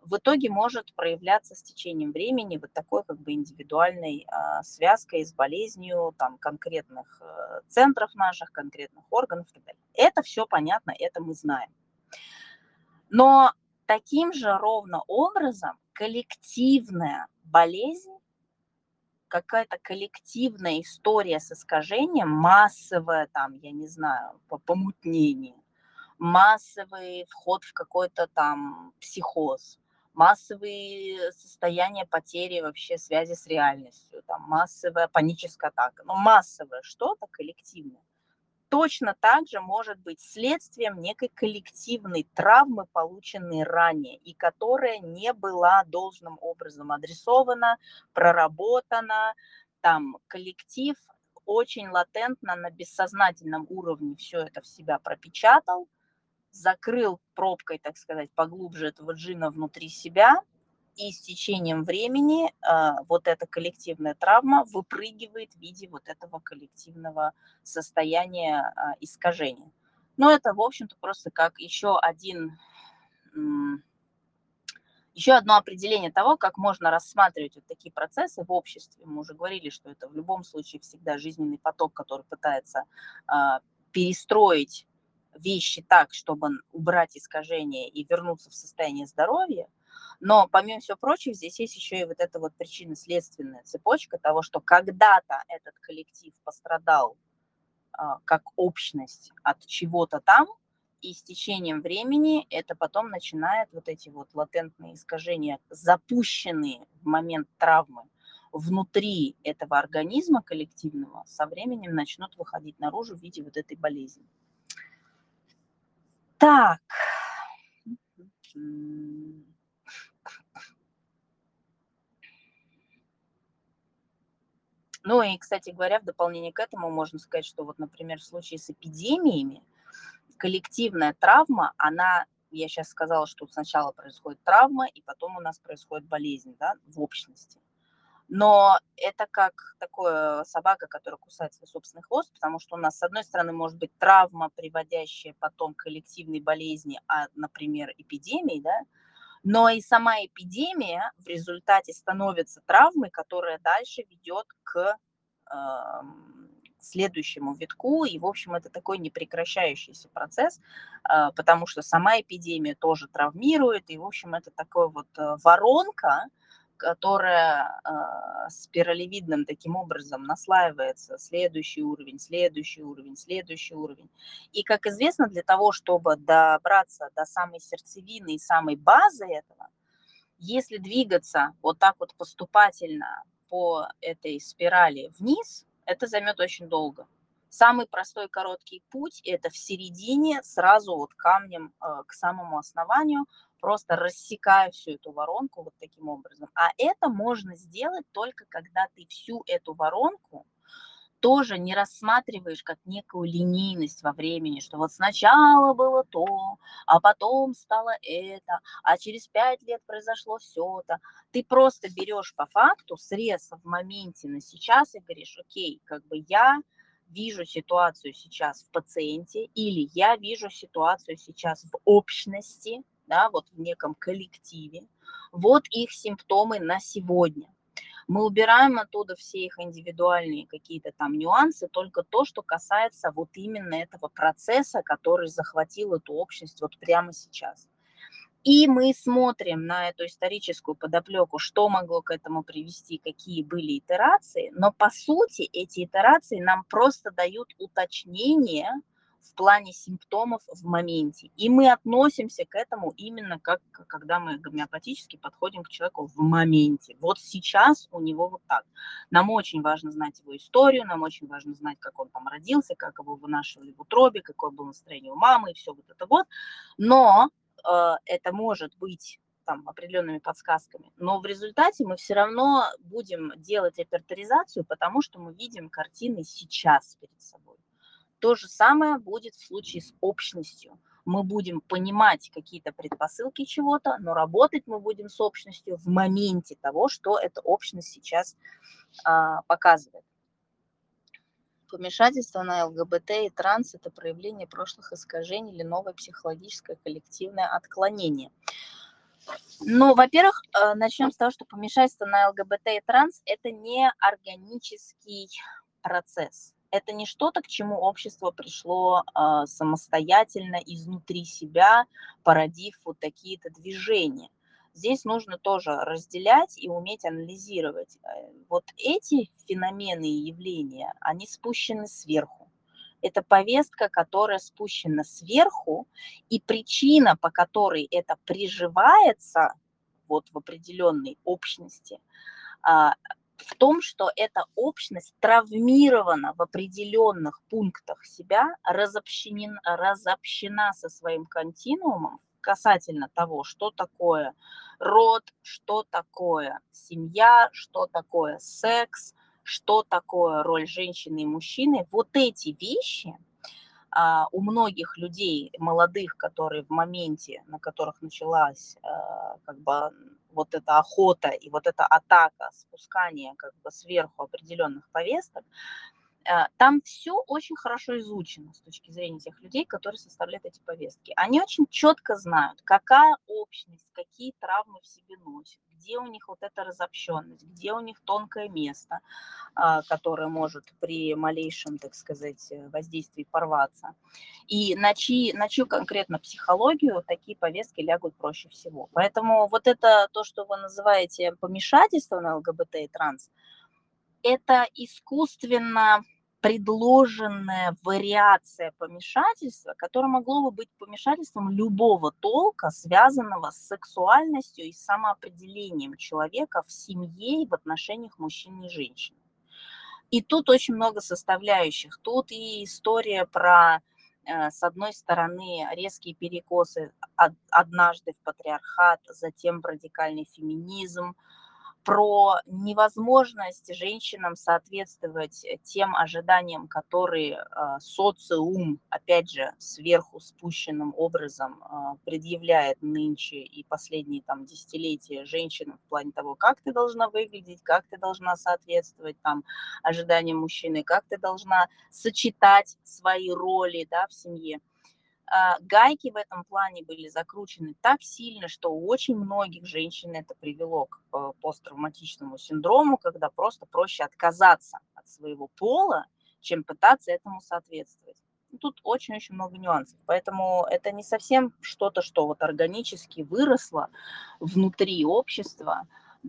в итоге может проявляться с течением времени вот такой как бы индивидуальной связкой с болезнью там, конкретных центров наших, конкретных органов и так далее. Это все понятно, это мы знаем. Но таким же ровно образом коллективная болезнь, какая-то коллективная история с искажением, массовое там, я не знаю, помутнение, массовый вход в какой-то там психоз, массовые состояния потери вообще связи с реальностью, там массовая паническая атака, ну массовое что-то коллективное, точно так же может быть следствием некой коллективной травмы, полученной ранее, и которая не была должным образом адресована, проработана. Там коллектив очень латентно на бессознательном уровне все это в себя пропечатал, закрыл пробкой, так сказать, поглубже этого джина внутри себя, и с течением времени вот эта коллективная травма выпрыгивает в виде вот этого коллективного состояния искажения. Но это, в общем-то, просто как еще одно определение того, как можно рассматривать вот такие процессы в обществе. Мы уже говорили, что это в любом случае всегда жизненный поток, который пытается перестроить вещи так, чтобы убрать искажения и вернуться в состояние здоровья. Но помимо всего прочего, здесь есть еще и вот эта вот причинно-следственная цепочка того, что когда-то этот коллектив пострадал как общность от чего-то там, и с течением времени это потом начинает вот эти вот латентные искажения, запущенные в момент травмы внутри этого организма коллективного, со временем начнут выходить наружу в виде вот этой болезни. Так. Ну и, кстати говоря, в дополнение к этому можно сказать, что вот, например, в случае с эпидемиями коллективная травма, я сейчас сказала, что сначала происходит травма, и потом у нас происходит болезнь, да, в общности. Но это как такая собака, которая кусает свой собственный хвост, потому что у нас, с одной стороны, может быть травма, приводящая потом к коллективной болезни, например, эпидемии, да, но и сама эпидемия в результате становится травмой, которая дальше ведет к следующему витку. И, в общем, это такой непрекращающийся процесс, потому что сама эпидемия тоже травмирует. И, в общем, это такой вот воронка, которая спиралевидным таким образом наслаивается. Следующий уровень, следующий уровень, следующий уровень. И, как известно, для того, чтобы добраться до самой сердцевины и самой базы этого, если двигаться вот так вот поступательно по этой спирали вниз, это займет очень долго. Самый простой короткий путь – это в середине, сразу вот камнем к самому основанию, просто рассекая всю эту воронку вот таким образом. А это можно сделать только когда ты всю эту воронку тоже не рассматриваешь как некую линейность во времени, что вот сначала было то, а потом стало это, а через 5 лет произошло все-то. Ты просто берешь по факту срез в моменте на сейчас и говоришь, окей, как бы я вижу ситуацию сейчас в пациенте или я вижу ситуацию сейчас в общности, да, вот в неком коллективе, вот их симптомы на сегодня. Мы убираем оттуда все их индивидуальные какие-то там нюансы, только то, что касается вот именно этого процесса, который захватил эту общность вот прямо сейчас. И мы смотрим на эту историческую подоплеку, что могло к этому привести, какие были итерации, но по сути эти итерации нам просто дают уточнение в плане симптомов в моменте. И мы относимся к этому именно как, когда мы гомеопатически подходим к человеку в моменте. Вот сейчас у него вот так. Нам очень важно знать его историю, нам очень важно знать, как он там родился, как его вынашивали в утробе, какое было настроение у мамы и все вот это вот. Но это может быть там определенными подсказками, но в результате мы все равно будем делать репертуаризацию, потому что мы видим картины сейчас перед собой. То же самое будет в случае с общностью. Мы будем понимать какие-то предпосылки чего-то, но работать мы будем с общностью в моменте того, что эта общность сейчас показывает. Помешательство на ЛГБТ и транс – это проявление прошлых искажений или новое психологическое коллективное отклонение. Ну, во-первых, начнем с того, что помешательство на ЛГБТ и транс – это не органический процесс. Это не что-то, к чему общество пришло самостоятельно, изнутри себя, породив вот такие-то движения. Здесь нужно тоже разделять и уметь анализировать. Вот эти феномены и явления, они спущены сверху. Это повестка, которая спущена сверху, и причина, по которой это приживается вот в определенной общности, а, в том, что эта общность травмирована в определенных пунктах себя, разобщена со своим континуумом касательно того, что такое род, что такое семья, что такое секс, что такое роль женщины и мужчины. Вот эти вещи у многих людей, молодых, которые в моменте, на которых началась как бы вот эта охота и вот эта атака, спускание как бы сверху определенных повесток, там все очень хорошо изучено с точки зрения тех людей, которые составляют эти повестки. Они очень четко знают, какая общность, какие травмы в себе носит, где у них вот эта разобщенность, где у них тонкое место, которое может при малейшем, так сказать, воздействии порваться. И на чью конкретно психологию такие повестки лягут проще всего. Поэтому вот это то, что вы называете помешательство на ЛГБТ и транс, это искусственно предложенная вариация помешательства, которое могло бы быть помешательством любого толка, связанного с сексуальностью и самоопределением человека в семье и в отношениях мужчины и женщины. И тут очень много составляющих. Тут и история про, с одной стороны, резкие перекосы однажды в патриархат, затем в радикальный феминизм, про невозможность женщинам соответствовать тем ожиданиям, которые социум, опять же, сверху спущенным образом предъявляет нынче и последние там десятилетия женщинам в плане того, как ты должна выглядеть, как ты должна соответствовать там ожиданиям мужчины, как ты должна сочетать свои роли, да, в семье. Гайки в этом плане были закручены так сильно, что у очень многих женщин это привело к посттравматичному синдрому, когда просто проще отказаться от своего пола, чем пытаться этому соответствовать. Тут очень-очень много нюансов, поэтому это не совсем что-то, что вот органически выросло внутри общества,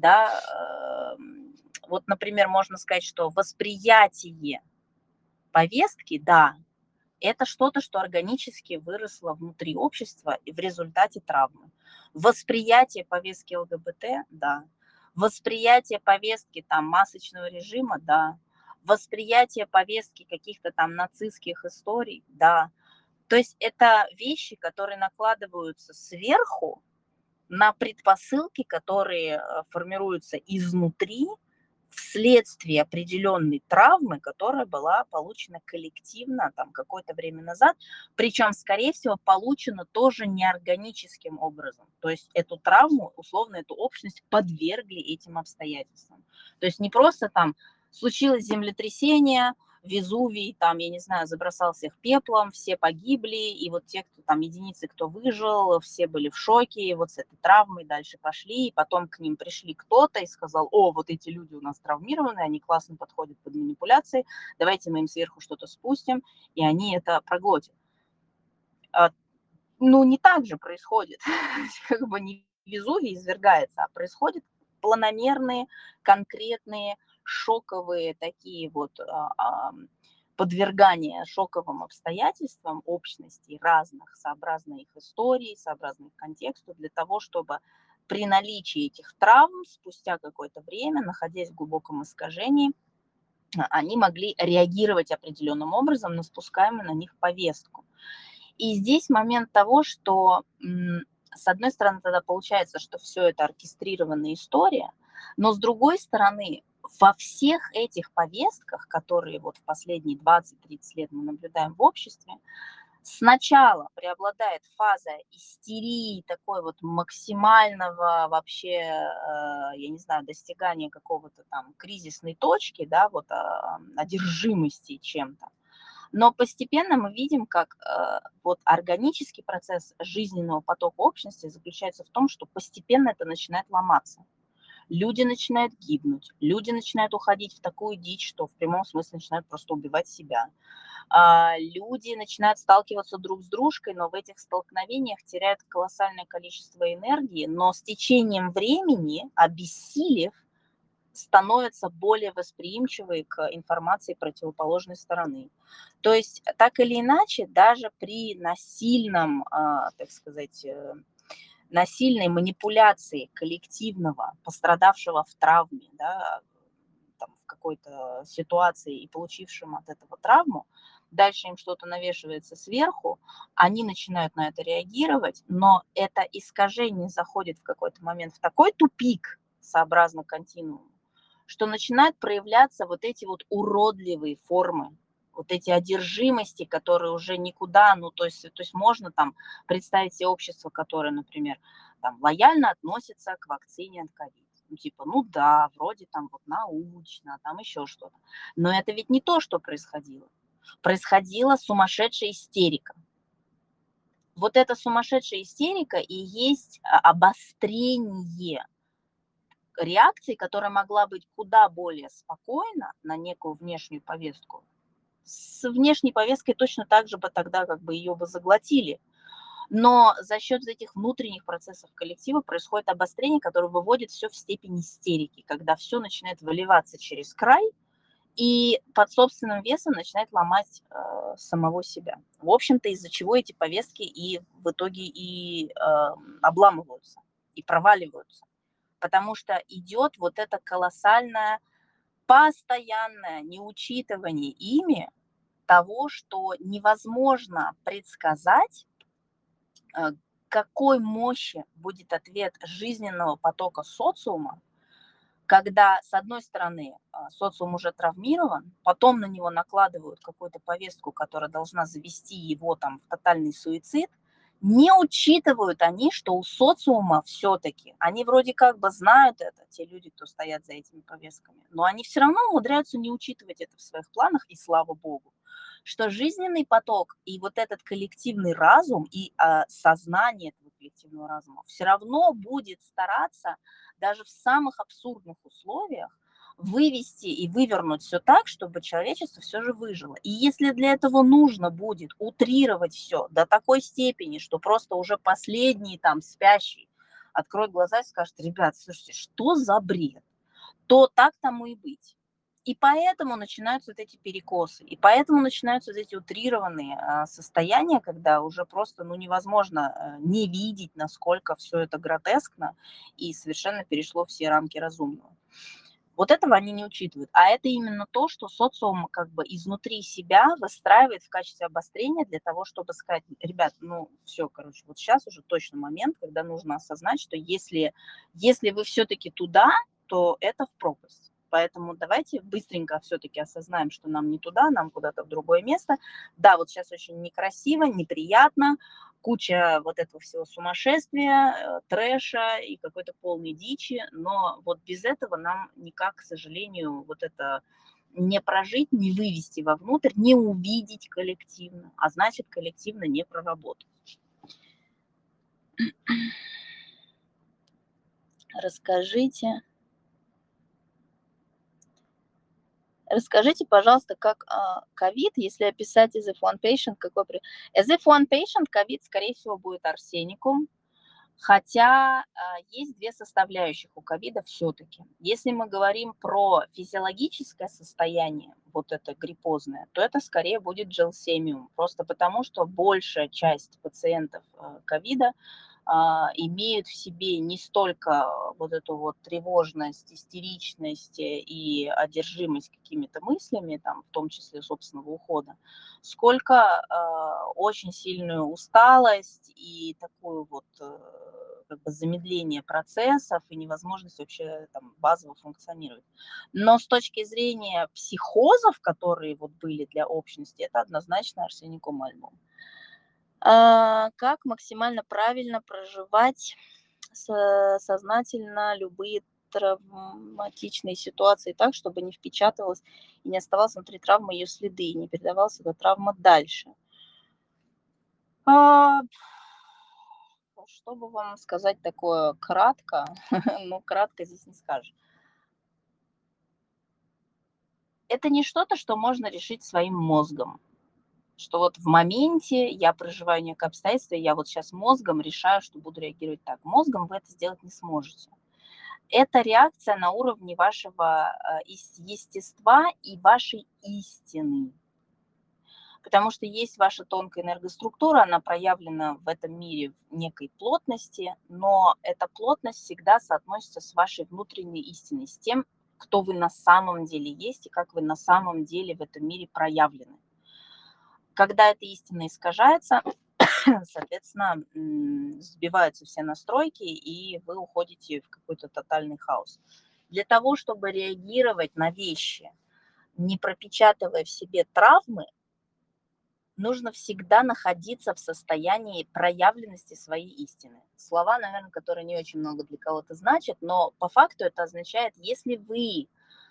да. Вот, например, можно сказать, что восприятие повестки, да, это что-то, что органически выросло внутри общества и в результате травмы. Восприятие повестки ЛГБТ – да. Восприятие повестки там масочного режима – да. Восприятие повестки каких-то там нацистских историй – да. То есть это вещи, которые накладываются сверху на предпосылки, которые формируются изнутри, вследствие определенной травмы, которая была получена коллективно там какое-то время назад, причем, скорее всего, получена тоже неорганическим образом. То есть эту травму, условно, эту общность подвергли этим обстоятельствам. То есть не просто там случилось землетрясение, Везувий, там, я не знаю, забросал всех пеплом, все погибли, и вот те, кто там, единицы, кто выжил, все были в шоке, и вот с этой травмой дальше пошли, и потом к ним пришли кто-то и сказал: о, вот эти люди у нас травмированы, они классно подходят под манипуляции, давайте мы им сверху что-то спустим, и они это проглотят. Ну, не так же происходит, как бы не Везувий извергается, а происходят планомерные, конкретные, шоковые такие вот подвергания шоковым обстоятельствам общностей разных, сообразно их истории, сообразно их контексту, для того, чтобы при наличии этих травм спустя какое-то время, находясь в глубоком искажении, они могли реагировать определенным образом на спускаемую на них повестку. И здесь момент того, что, с одной стороны, тогда получается, что все это оркестрированная история, но с другой стороны, во всех этих повестках, которые вот в последние 20-30 лет мы наблюдаем в обществе, сначала преобладает фаза истерии, такой вот максимального вообще, я не знаю, достигания какого-то там кризисной точки, да, вот, одержимости чем-то. Но постепенно мы видим, как вот органический процесс жизненного потока общности заключается в том, что постепенно это начинает ломаться. Люди начинают гибнуть, люди начинают уходить в такую дичь, что в прямом смысле начинают просто убивать себя. Люди начинают сталкиваться друг с дружкой, но в этих столкновениях теряют колоссальное количество энергии, но с течением времени, обессилев, становятся более восприимчивы к информации противоположной стороны. То есть так или иначе, даже при насильном, так сказать, насильной манипуляции коллективного, пострадавшего в травме, да, там, в какой-то ситуации и получившим от этого травму, дальше им что-то навешивается сверху, они начинают на это реагировать, но это искажение заходит в какой-то момент в такой тупик, сообразно континууму, что начинают проявляться вот эти вот уродливые формы, вот эти одержимости, которые уже никуда, ну, то есть можно там представить себе общество, которое, например, там, лояльно относится к вакцине от ковид. Ну, типа, ну да, вроде там вот научно, там еще что-то. Но это ведь не то, что происходило. Происходила сумасшедшая истерика. Вот эта сумасшедшая истерика и есть обострение реакции, которая могла быть куда более спокойна на некую внешнюю повестку. С внешней повесткой точно так же бы тогда как бы ее бы заглотили. Но за счет этих внутренних процессов коллектива происходит обострение, которое выводит все в степень истерики, когда все начинает выливаться через край и под собственным весом начинает ломать самого себя. В общем-то, из-за чего эти повестки и в итоге и обламываются, и проваливаются. Потому что идет вот это колоссальное, постоянное неучитывание ими того, что невозможно предсказать, какой мощи будет ответ жизненного потока социума, когда, с одной стороны, социум уже травмирован, потом на него накладывают какую-то повестку, которая должна завести его там в тотальный суицид, не учитывают они, что у социума все-таки, они вроде как бы знают это, те люди, кто стоят за этими повестками, но они все равно умудряются не учитывать это в своих планах, и слава богу, что жизненный поток и вот этот коллективный разум и сознание этого коллективного разума все равно будет стараться даже в самых абсурдных условиях вывести и вывернуть все так, чтобы человечество все же выжило. И если для этого нужно будет утрировать все до такой степени, что просто уже последний там спящий откроет глаза и скажет: ребят, слушайте, что за бред? То так тому и быть. И поэтому начинаются вот эти перекосы, и поэтому начинаются вот эти утрированные состояния, когда уже просто невозможно не видеть, насколько все это гротескно и совершенно перешло все рамки разумного. Вот этого они не учитывают. А это именно то, что социум как бы изнутри себя выстраивает в качестве обострения для того, чтобы сказать: ребят, все, короче, вот сейчас уже точно момент, когда нужно осознать, что если вы все-таки туда, то это в пропасть. Поэтому давайте быстренько все-таки осознаем, что нам не туда, нам куда-то в другое место. Да, вот сейчас очень некрасиво, неприятно, куча вот этого всего сумасшествия, трэша и какой-то полной дичи, но вот без этого нам никак, к сожалению, вот это не прожить, не вывести вовнутрь, не увидеть коллективно, а значит, коллективно не проработать. Расскажите, пожалуйста, как ковид, если описать as if one patient, as if one patient, ковид, скорее всего, будет арсеникум, хотя есть две составляющих у ковида все-таки. Если мы говорим про физиологическое состояние, вот это гриппозное, то это скорее будет джелсемиум, просто потому что большая часть пациентов ковида имеют в себе не столько вот эту вот тревожность, истеричность и одержимость какими-то мыслями, там, в том числе собственного ухода, сколько очень сильную усталость и такую вот как бы замедление процессов и невозможность вообще там базово функционировать. Но с точки зрения психозов, которые вот были для общности, это однозначно арсеникум альбум. Как максимально правильно проживать сознательно любые травматичной ситуации так, чтобы не впечаталась и не оставалась внутри травмы ее следы, и не передавалась эта травма дальше. А, Что бы вам сказать такое кратко? Ну, кратко здесь не скажешь. Это не что-то, что можно решить своим мозгом. Что вот в моменте я проживаю некое обстоятельство, и я вот сейчас мозгом решаю, что буду реагировать так. Мозгом вы это сделать не сможете. Это реакция на уровне вашего естества и вашей истины. Потому что есть ваша тонкая энергоструктура, она проявлена в этом мире в некой плотности, но эта плотность всегда соотносится с вашей внутренней истиной, с тем, кто вы на самом деле есть и как вы на самом деле в этом мире проявлены. Когда эта истина искажается, соответственно, сбиваются все настройки, и вы уходите в какой-то тотальный хаос. Для того, чтобы реагировать на вещи, не пропечатывая в себе травмы, нужно всегда находиться в состоянии проявленности своей истины. Слова, наверное, которые не очень много для кого-то значат, но по факту это означает, если вы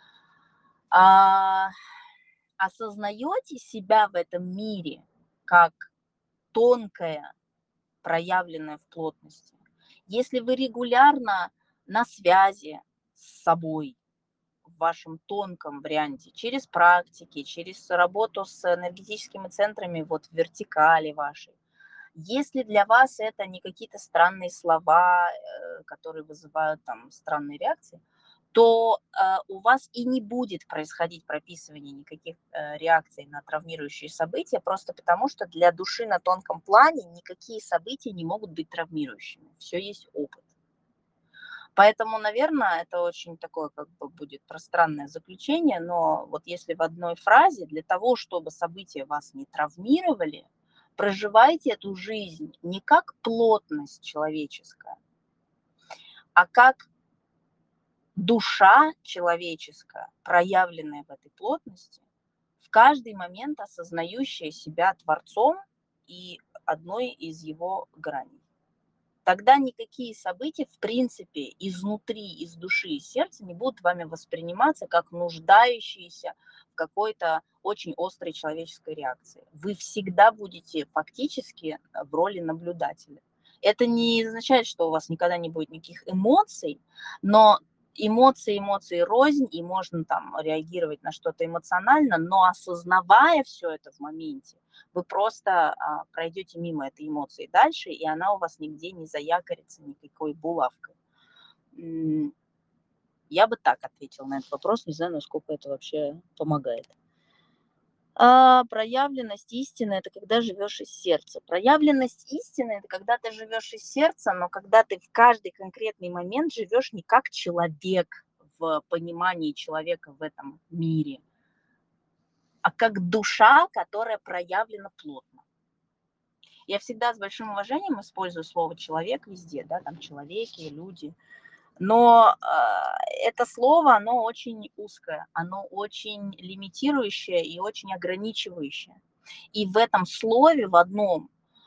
осознаете себя в этом мире как тонкое, проявленное в плотности, если вы регулярно на связи с собой, в вашем тонком варианте, через практики, через работу с энергетическими центрами вот в вертикали вашей. Если для вас это не какие-то странные слова, которые вызывают там странные реакции, то у вас и не будет происходить прописывание никаких реакций на травмирующие события, просто потому что для души на тонком плане никакие события не могут быть травмирующими. Все есть опыт. Поэтому, наверное, это очень такое как бы будет пространное заключение, но вот если в одной фразе, для того, чтобы события вас не травмировали, проживайте эту жизнь не как плотность человеческая, а как душа человеческая, проявленная в этой плотности, в каждый момент осознающая себя Творцом и одной из его граней. Тогда никакие события, в принципе, изнутри, из души и сердца не будут вами восприниматься как нуждающиеся в какой-то очень острой человеческой реакции. Вы всегда будете фактически в роли наблюдателя. Это не означает, что у вас никогда не будет никаких эмоций, но эмоции рознь, и можно там реагировать на что-то эмоционально, но осознавая все это в моменте, вы просто пройдете мимо этой эмоции дальше, и она у вас нигде не заякорится никакой булавкой. Я бы так ответила на этот вопрос, не знаю, насколько это вообще помогает. Проявленность истины – это когда живешь из сердца. Проявленность истины – это когда ты живешь из сердца, но когда ты в каждый конкретный момент живешь не как человек в понимании человека в этом мире, а как душа, которая проявлена плотно. Я всегда с большим уважением использую слово «человек» везде, да, там человеки, люди. Но это слово, оно очень узкое, оно очень лимитирующее и очень ограничивающее. И в этом слове, в одном,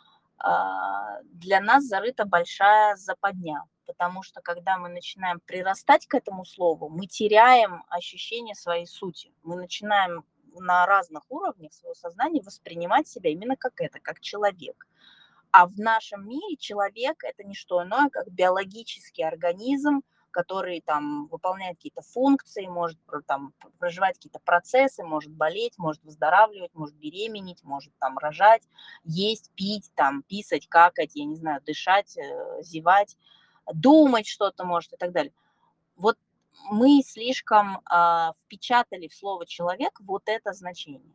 для нас зарыта большая западня. Потому что когда мы начинаем прирастать к этому слову, мы теряем ощущение своей сути. Мы начинаем на разных уровнях своего сознания воспринимать себя именно как это, как человек. А в нашем мире человек – это не что иное, как биологический организм, который там выполняет какие-то функции, может там проживать какие-то процессы, может болеть, может выздоравливать, может беременеть, может там рожать, есть, пить, там писать, какать, я не знаю, дышать, зевать, думать что-то может и так далее. Вот мы слишком впечатали в слово «человек» вот это значение.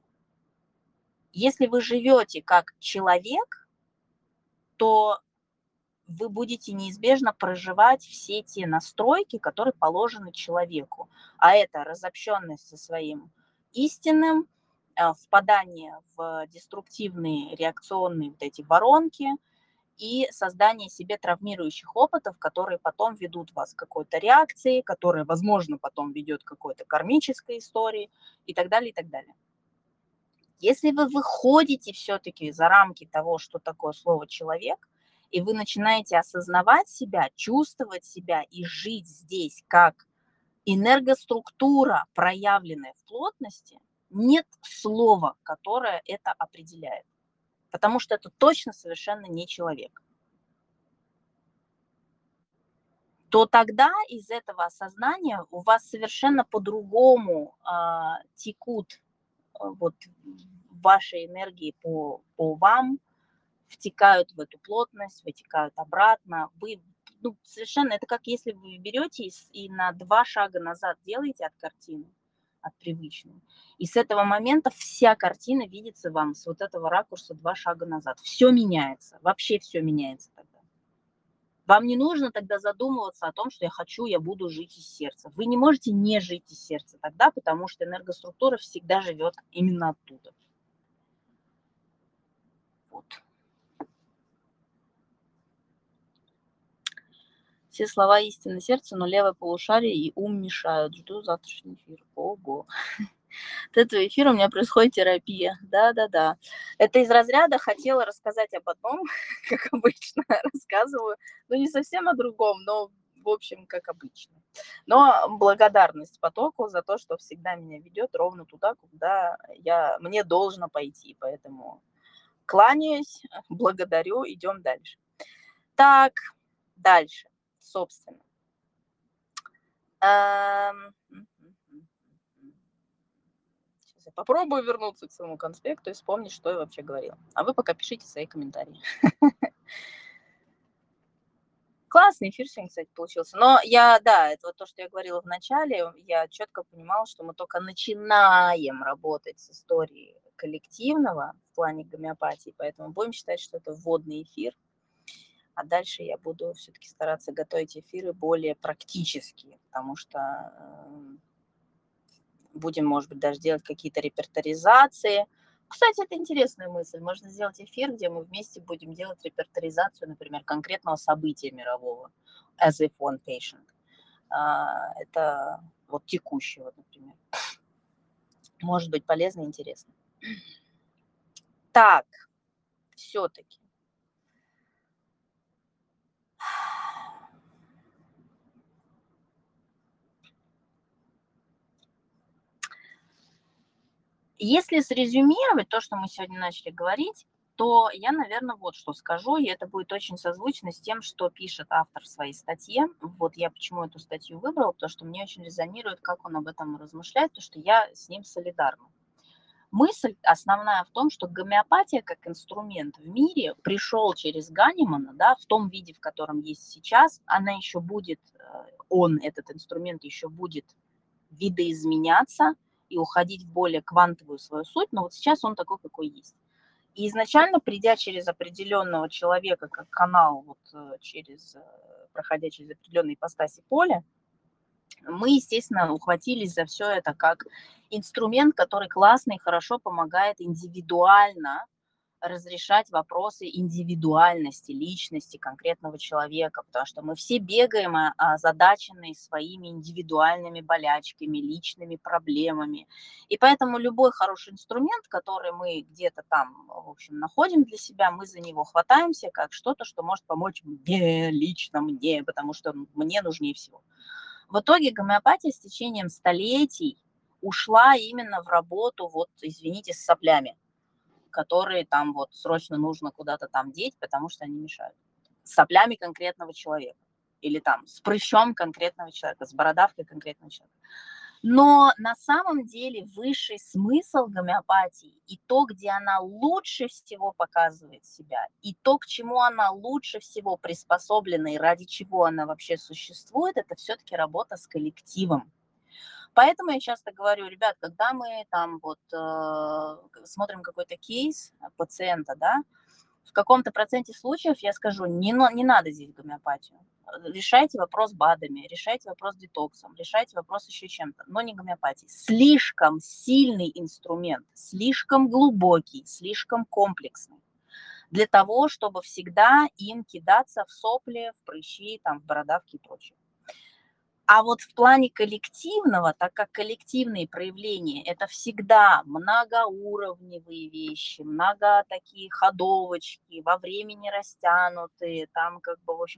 Если вы живете как человек, то вы будете неизбежно проживать все те настройки, которые положены человеку. А это разобщенность со своим истинным, впадание в деструктивные реакционные вот эти воронки и создание себе травмирующих опытов, которые потом ведут вас к какой-то реакции, которая, возможно, потом ведет к какой-то кармической истории и так далее, и так далее. Если вы выходите все-таки за рамки того, что такое слово «человек», и вы начинаете осознавать себя, чувствовать себя и жить здесь как Энергоструктура, проявленная в плотности, нет слова, которое это определяет, потому что это точно совершенно не человек. То тогда из этого осознания у вас совершенно по-другому текут вот ваши энергии по вам, втекают в эту плотность, вытекают обратно. Вы совершенно, это как если вы берете и на 2 шага назад делаете от картины, от привычной. И с этого момента вся картина видится вам с вот этого ракурса 2 шага назад. Все меняется, вообще все меняется тогда. Вам не нужно тогда задумываться о том, что я буду жить из сердца. Вы не можете не жить из сердца тогда, потому что энергоструктура всегда живет именно оттуда. Вот. Все слова истины сердца, но левое полушарие и ум мешают. Жду завтрашний эфир. Ого. От этого эфира у меня происходит терапия. Да-да-да. Это из разряда хотела рассказать об одном, как обычно рассказываю. Ну, не совсем о другом, но, в общем, как обычно. Но благодарность потоку за то, что всегда меня ведет ровно туда, куда мне должно пойти. Поэтому кланяюсь, благодарю, идем дальше. Так, дальше, собственно. Сейчас я попробую вернуться к своему конспекту и вспомнить, что я вообще говорила. А вы пока пишите свои комментарии. Классный эфир сегодня, кстати, получился. Но это вот то, что я говорила в начале, я четко понимала, что мы только начинаем работать с историей коллективного в плане гомеопатии, поэтому будем считать, что это вводный эфир. А дальше я буду все-таки стараться готовить эфиры более практические, потому что будем, может быть, даже делать какие-то репертуаризации. Кстати, это интересная мысль. Можно сделать эфир, где мы вместе будем делать репертуаризацию, например, конкретного события мирового, as if one patient. Это вот текущего, например. Может быть полезно и интересно. Так, все-таки. Если срезюмировать то, что мы сегодня начали говорить, то я, наверное, вот что скажу, и это будет очень созвучно с тем, что пишет автор в своей статье. Вот я почему эту статью выбрала, потому что мне очень резонирует, как он об этом размышляет, потому что я с ним солидарна. Мысль основная в том, что гомеопатия как инструмент в мире пришел через Ганимана, да, в том виде, в котором есть сейчас, она еще будет, этот инструмент еще будет видоизменяться и уходить в более квантовую свою суть, но вот сейчас он такой, какой есть. И изначально, придя через определенного человека, как канал, вот проходя через определенные ипостаси поля, мы, естественно, ухватились за все это как инструмент, который классно и хорошо помогает индивидуально разрешать вопросы индивидуальности, личности конкретного человека, потому что мы все бегаем озадаченные своими индивидуальными болячками, личными проблемами. И поэтому любой хороший инструмент, который мы где-то там, в общем, находим для себя, мы за него хватаемся как что-то, что может помочь мне, лично мне, потому что мне нужнее всего. В итоге гомеопатия с течением столетий ушла именно в работу, вот, извините, с соплями, которые там вот срочно нужно куда-то там деть, потому что они мешают. С соплями конкретного человека. Или там с прыщом конкретного человека, с бородавкой конкретного человека. Но на самом деле высший смысл гомеопатии и то, где она лучше всего показывает себя, и то, к чему она лучше всего приспособлена и ради чего она вообще существует, это все-таки работа с коллективом. Поэтому я часто говорю, ребят, когда мы там вот смотрим какой-то кейс пациента, да, в каком-то проценте случаев я скажу, не надо здесь гомеопатию. Решайте вопрос БАДами, решайте вопрос детоксом, решайте вопрос еще чем-то, но не гомеопатией. Слишком сильный инструмент, слишком глубокий, слишком комплексный для того, чтобы всегда им кидаться в сопли, в прыщи, там, в бородавки и прочее. А вот в плане коллективного, так как коллективные проявления – это всегда многоуровневые вещи, много такие ходовочки, во времени растянутые, там как бы, в общем,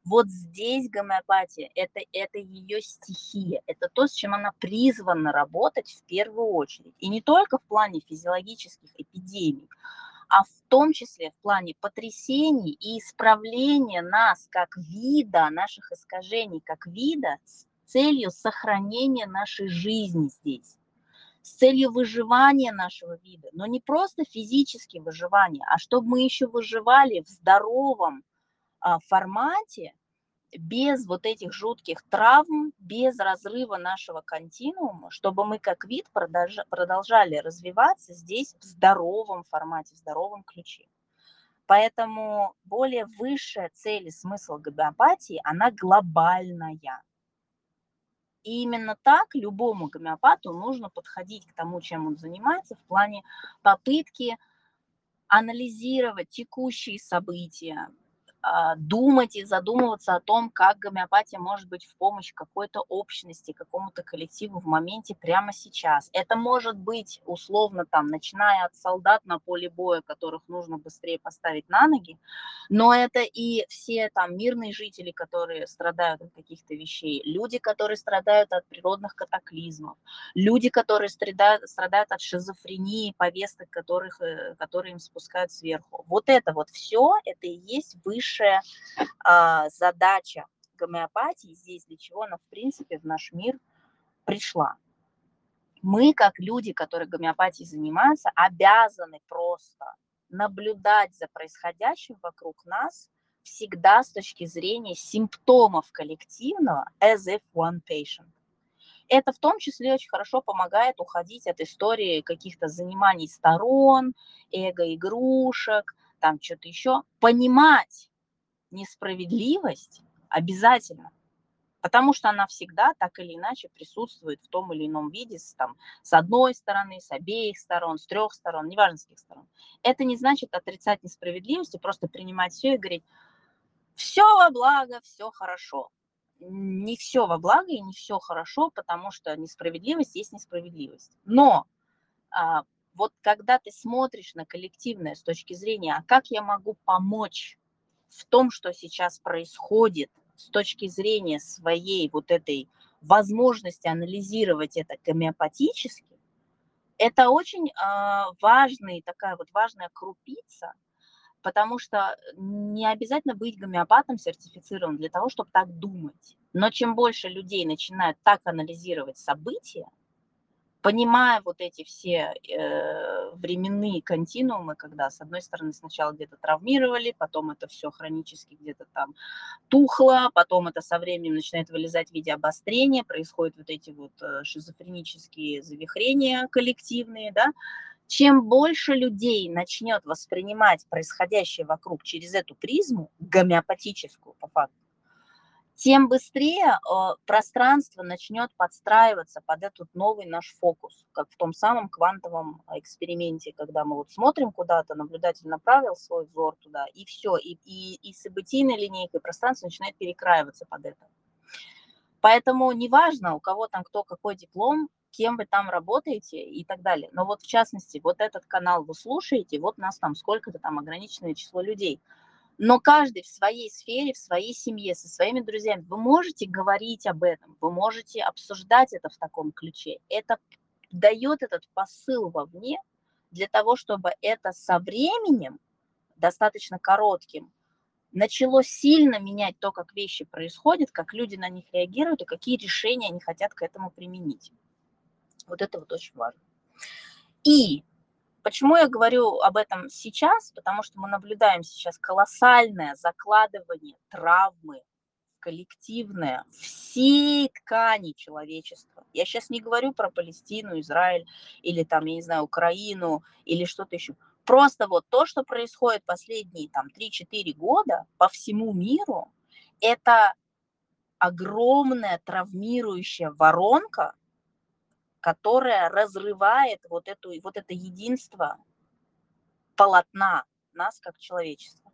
Вот здесь гомеопатия, это ее стихия, это то, с чем она призвана работать в первую очередь. И не только в плане физиологических эпидемий, а в том числе в плане потрясений и исправления нас как вида, наших искажений как вида с целью сохранения нашей жизни здесь, с целью выживания нашего вида, но не просто физически выживания, а чтобы мы еще выживали в здоровом формате, без вот этих жутких травм, без разрыва нашего континуума, чтобы мы как вид продолжали развиваться здесь в здоровом формате, в здоровом ключе. Поэтому более высшая цель и смысл гомеопатии, она глобальная. И именно так любому гомеопату нужно подходить к тому, чем он занимается, в плане попытки анализировать текущие события, думать и задумываться о том, как гомеопатия может быть в помощь какой-то общности, какому-то коллективу в моменте прямо сейчас. Это может быть условно там, начиная от солдат на поле боя, которых нужно быстрее поставить на ноги, но это и все там мирные жители, которые страдают от каких-то вещей, люди, которые страдают от природных катаклизмов, люди, которые страдают от шизофрении, повесток, которые им спускают сверху. Вот это вот все, это и есть высшая задача гомеопатии здесь, для чего она, в принципе, в наш мир пришла. Мы, как люди, которые гомеопатией занимаются, обязаны просто наблюдать за происходящим вокруг нас всегда с точки зрения симптомов коллективного as if one patient. Это в том числе очень хорошо помогает уходить от истории каких-то заниманий сторон, эго-игрушек, там что-то еще. Понимать несправедливость обязательно, потому что она всегда так или иначе присутствует в том или ином виде, с одной стороны, с обеих сторон, с трех сторон, неважно с каких сторон. Это не значит отрицать несправедливость и просто принимать все и говорить, все во благо, все хорошо. Не все во благо и не все хорошо, потому что несправедливость есть несправедливость. Но вот когда ты смотришь на коллективное с точки зрения, а как я могу помочь в том, что сейчас происходит, с точки зрения своей вот этой возможности анализировать это гомеопатически, это очень такая вот важная крупица, потому что не обязательно быть гомеопатом сертифицированным для того, чтобы так думать. Но чем больше людей начинают так анализировать события, понимая вот эти все временные континуумы, когда, с одной стороны, сначала где-то травмировали, потом это все хронически где-то там тухло, потом это со временем начинает вылезать в виде обострения, происходят вот эти вот шизофренические завихрения коллективные, да. Чем больше людей начнет воспринимать происходящее вокруг через эту призму, гомеопатическую по факту, тем быстрее пространство начнет подстраиваться под этот новый наш фокус, как в том самом квантовом эксперименте, когда мы вот смотрим куда-то, наблюдатель направил свой взор туда, и все, и событийная линейка, и пространство начинает перекраиваться под это. Поэтому неважно, у кого там кто какой диплом, кем вы там работаете и так далее. Но вот в частности, вот этот канал вы слушаете, вот нас там сколько-то там ограниченное число людей. Но каждый в своей сфере, в своей семье, со своими друзьями, вы можете говорить об этом, вы можете обсуждать это в таком ключе. Это дает этот посыл вовне для того, чтобы это со временем, достаточно коротким, начало сильно менять то, как вещи происходят, как люди на них реагируют и какие решения они хотят к этому применить. Вот это вот очень важно. И почему я говорю об этом сейчас? Потому что мы наблюдаем сейчас колоссальное закладывание травмы коллективное всей ткани человечества. Я сейчас не говорю про Палестину, Израиль или там, я не знаю, Украину или что-то еще. Просто вот то, что происходит последние там 3-4 года по всему миру, это огромная травмирующая воронка, которая разрывает вот это единство полотна нас как человечества.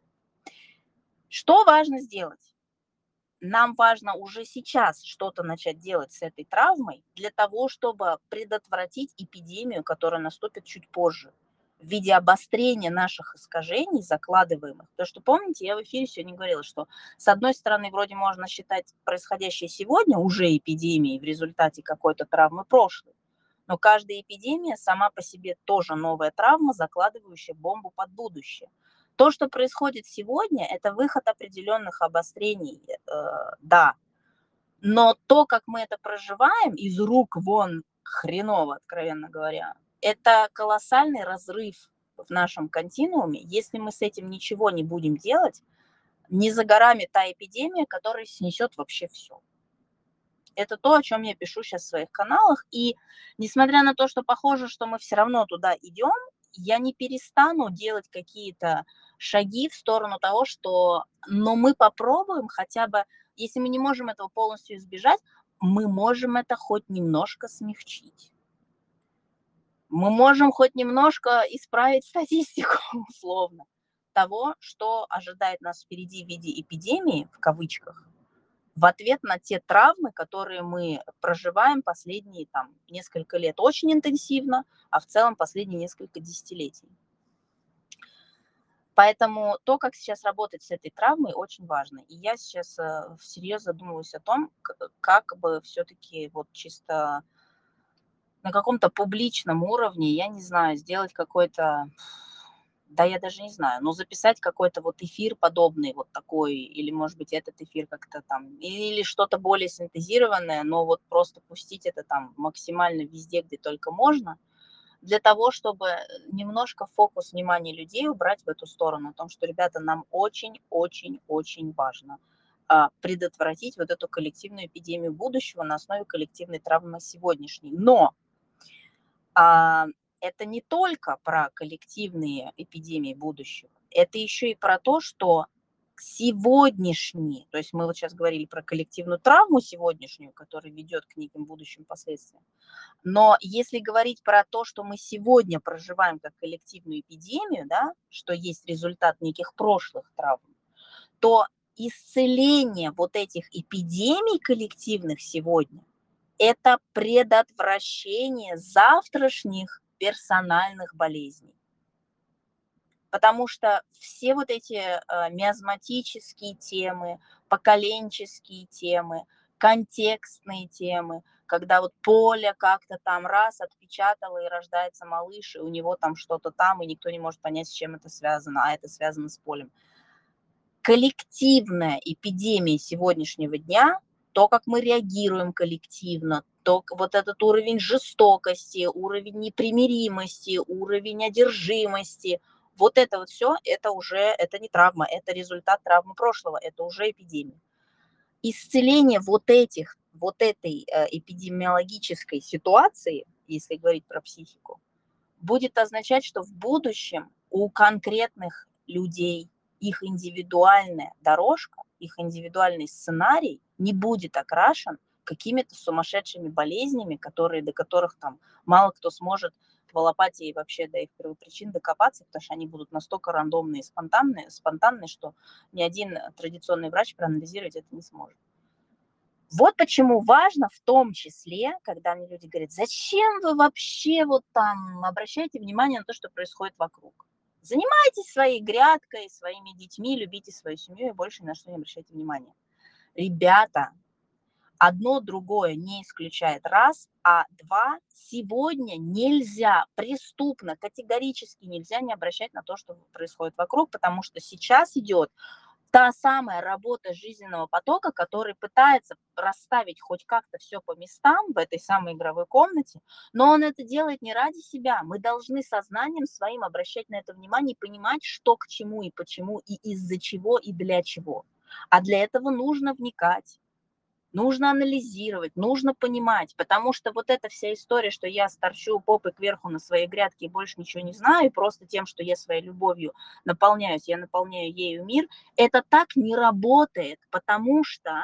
Что важно сделать? Нам важно уже сейчас что-то начать делать с этой травмой для того, чтобы предотвратить эпидемию, которая наступит чуть позже. в виде обострения наших искажений, закладываемых. Потому что, помните, я в эфире сегодня говорила, что с одной стороны вроде можно считать происходящее сегодня уже эпидемией в результате какой-то травмы прошлой, но каждая эпидемия сама по себе тоже новая травма, закладывающая бомбу под будущее. То, что происходит сегодня, это выход определенных обострений, да, но то, как мы это проживаем, из рук вон хреново, откровенно говоря, это колоссальный разрыв в нашем континууме. Если мы с этим ничего не будем делать, не за горами та эпидемия, которая снесет вообще все. Это то, о чем я пишу сейчас в своих каналах. И несмотря на то, что похоже, что мы все равно туда идем, я не перестану делать какие-то шаги в сторону того, что но мы попробуем хотя бы, если мы не можем этого полностью избежать, мы можем это хоть немножко смягчить. Мы можем хоть немножко исправить статистику, условно, того, что ожидает нас впереди в виде эпидемии, в кавычках, в ответ на те травмы, которые мы проживаем последние там несколько лет очень интенсивно, а в целом последние несколько десятилетий. Поэтому то, как сейчас работать с этой травмой, очень важно. И я сейчас всерьез задумываюсь о том, как бы все-таки вот чисто на каком-то публичном уровне, я не знаю, сделать какой-то, да я даже не знаю, но записать какой-то вот эфир подобный вот такой, или, может быть, этот эфир как-то там, или что-то более синтезированное, но вот просто пустить это там максимально везде, где только можно, для того, чтобы немножко фокус внимания людей убрать в эту сторону, о том, что, ребята, нам очень-очень-очень важно предотвратить вот эту коллективную эпидемию будущего на основе коллективной травмы сегодняшней. Но это не только про коллективные эпидемии будущего, это еще и про то, что сегодняшний, то есть мы вот сейчас говорили про коллективную травму сегодняшнюю, которая ведет к неким будущим последствиям, но если говорить про то, что мы сегодня проживаем как коллективную эпидемию, да, что есть результат неких прошлых травм, то исцеление вот этих эпидемий коллективных сегодня – это предотвращение завтрашних персональных болезней. Потому что все вот эти миазматические темы, поколенческие темы, контекстные темы, когда вот поле как-то там раз отпечатало и рождается малыш, и у него там что-то там, и никто не может понять, с чем это связано, а это связано с полем. Коллективная эпидемия сегодняшнего дня, то, как мы реагируем коллективно, то вот этот уровень жестокости, уровень непримиримости, уровень одержимости, вот это вот все, это уже, это не травма, это результат травмы прошлого, это уже эпидемия. Исцеление вот этой эпидемиологической ситуации, если говорить про психику, будет означать, что в будущем у конкретных людей их индивидуальная дорожка, их индивидуальный сценарий не будет окрашен какими-то сумасшедшими болезнями, до которых там мало кто сможет в аллопатии вообще до их первопричин докопаться, потому что они будут настолько рандомные и спонтанные, что ни один традиционный врач проанализировать это не сможет. Вот почему важно в том числе, когда мне люди говорят, зачем вы вообще вот там обращаете внимание на то, что происходит вокруг. Занимайтесь своей грядкой, своими детьми, любите свою семью и больше ни на что не обращайте внимания. Ребята, одно другое не исключает раз, а два, сегодня нельзя, преступно, категорически нельзя не обращать на то, что происходит вокруг, потому что сейчас идет та самая работа жизненного потока, который пытается расставить хоть как-то все по местам в этой самой игровой комнате, но он это делает не ради себя. Мы должны сознанием своим обращать на это внимание и понимать, что к чему и почему, и из-за чего, и для чего. А для этого нужно вникать. Нужно анализировать, нужно понимать, потому что вот эта вся история, что я торчу попой кверху на своей грядке и больше ничего не знаю, и просто тем, что я своей любовью наполняюсь, я наполняю ею мир, это так не работает, потому что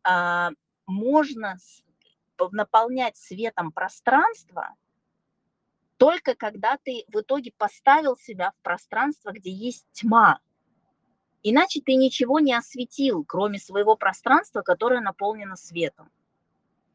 можно наполнять светом пространство только когда ты в итоге поставил себя в пространство, где есть тьма. Иначе ты ничего не осветил, кроме своего пространства, которое наполнено светом.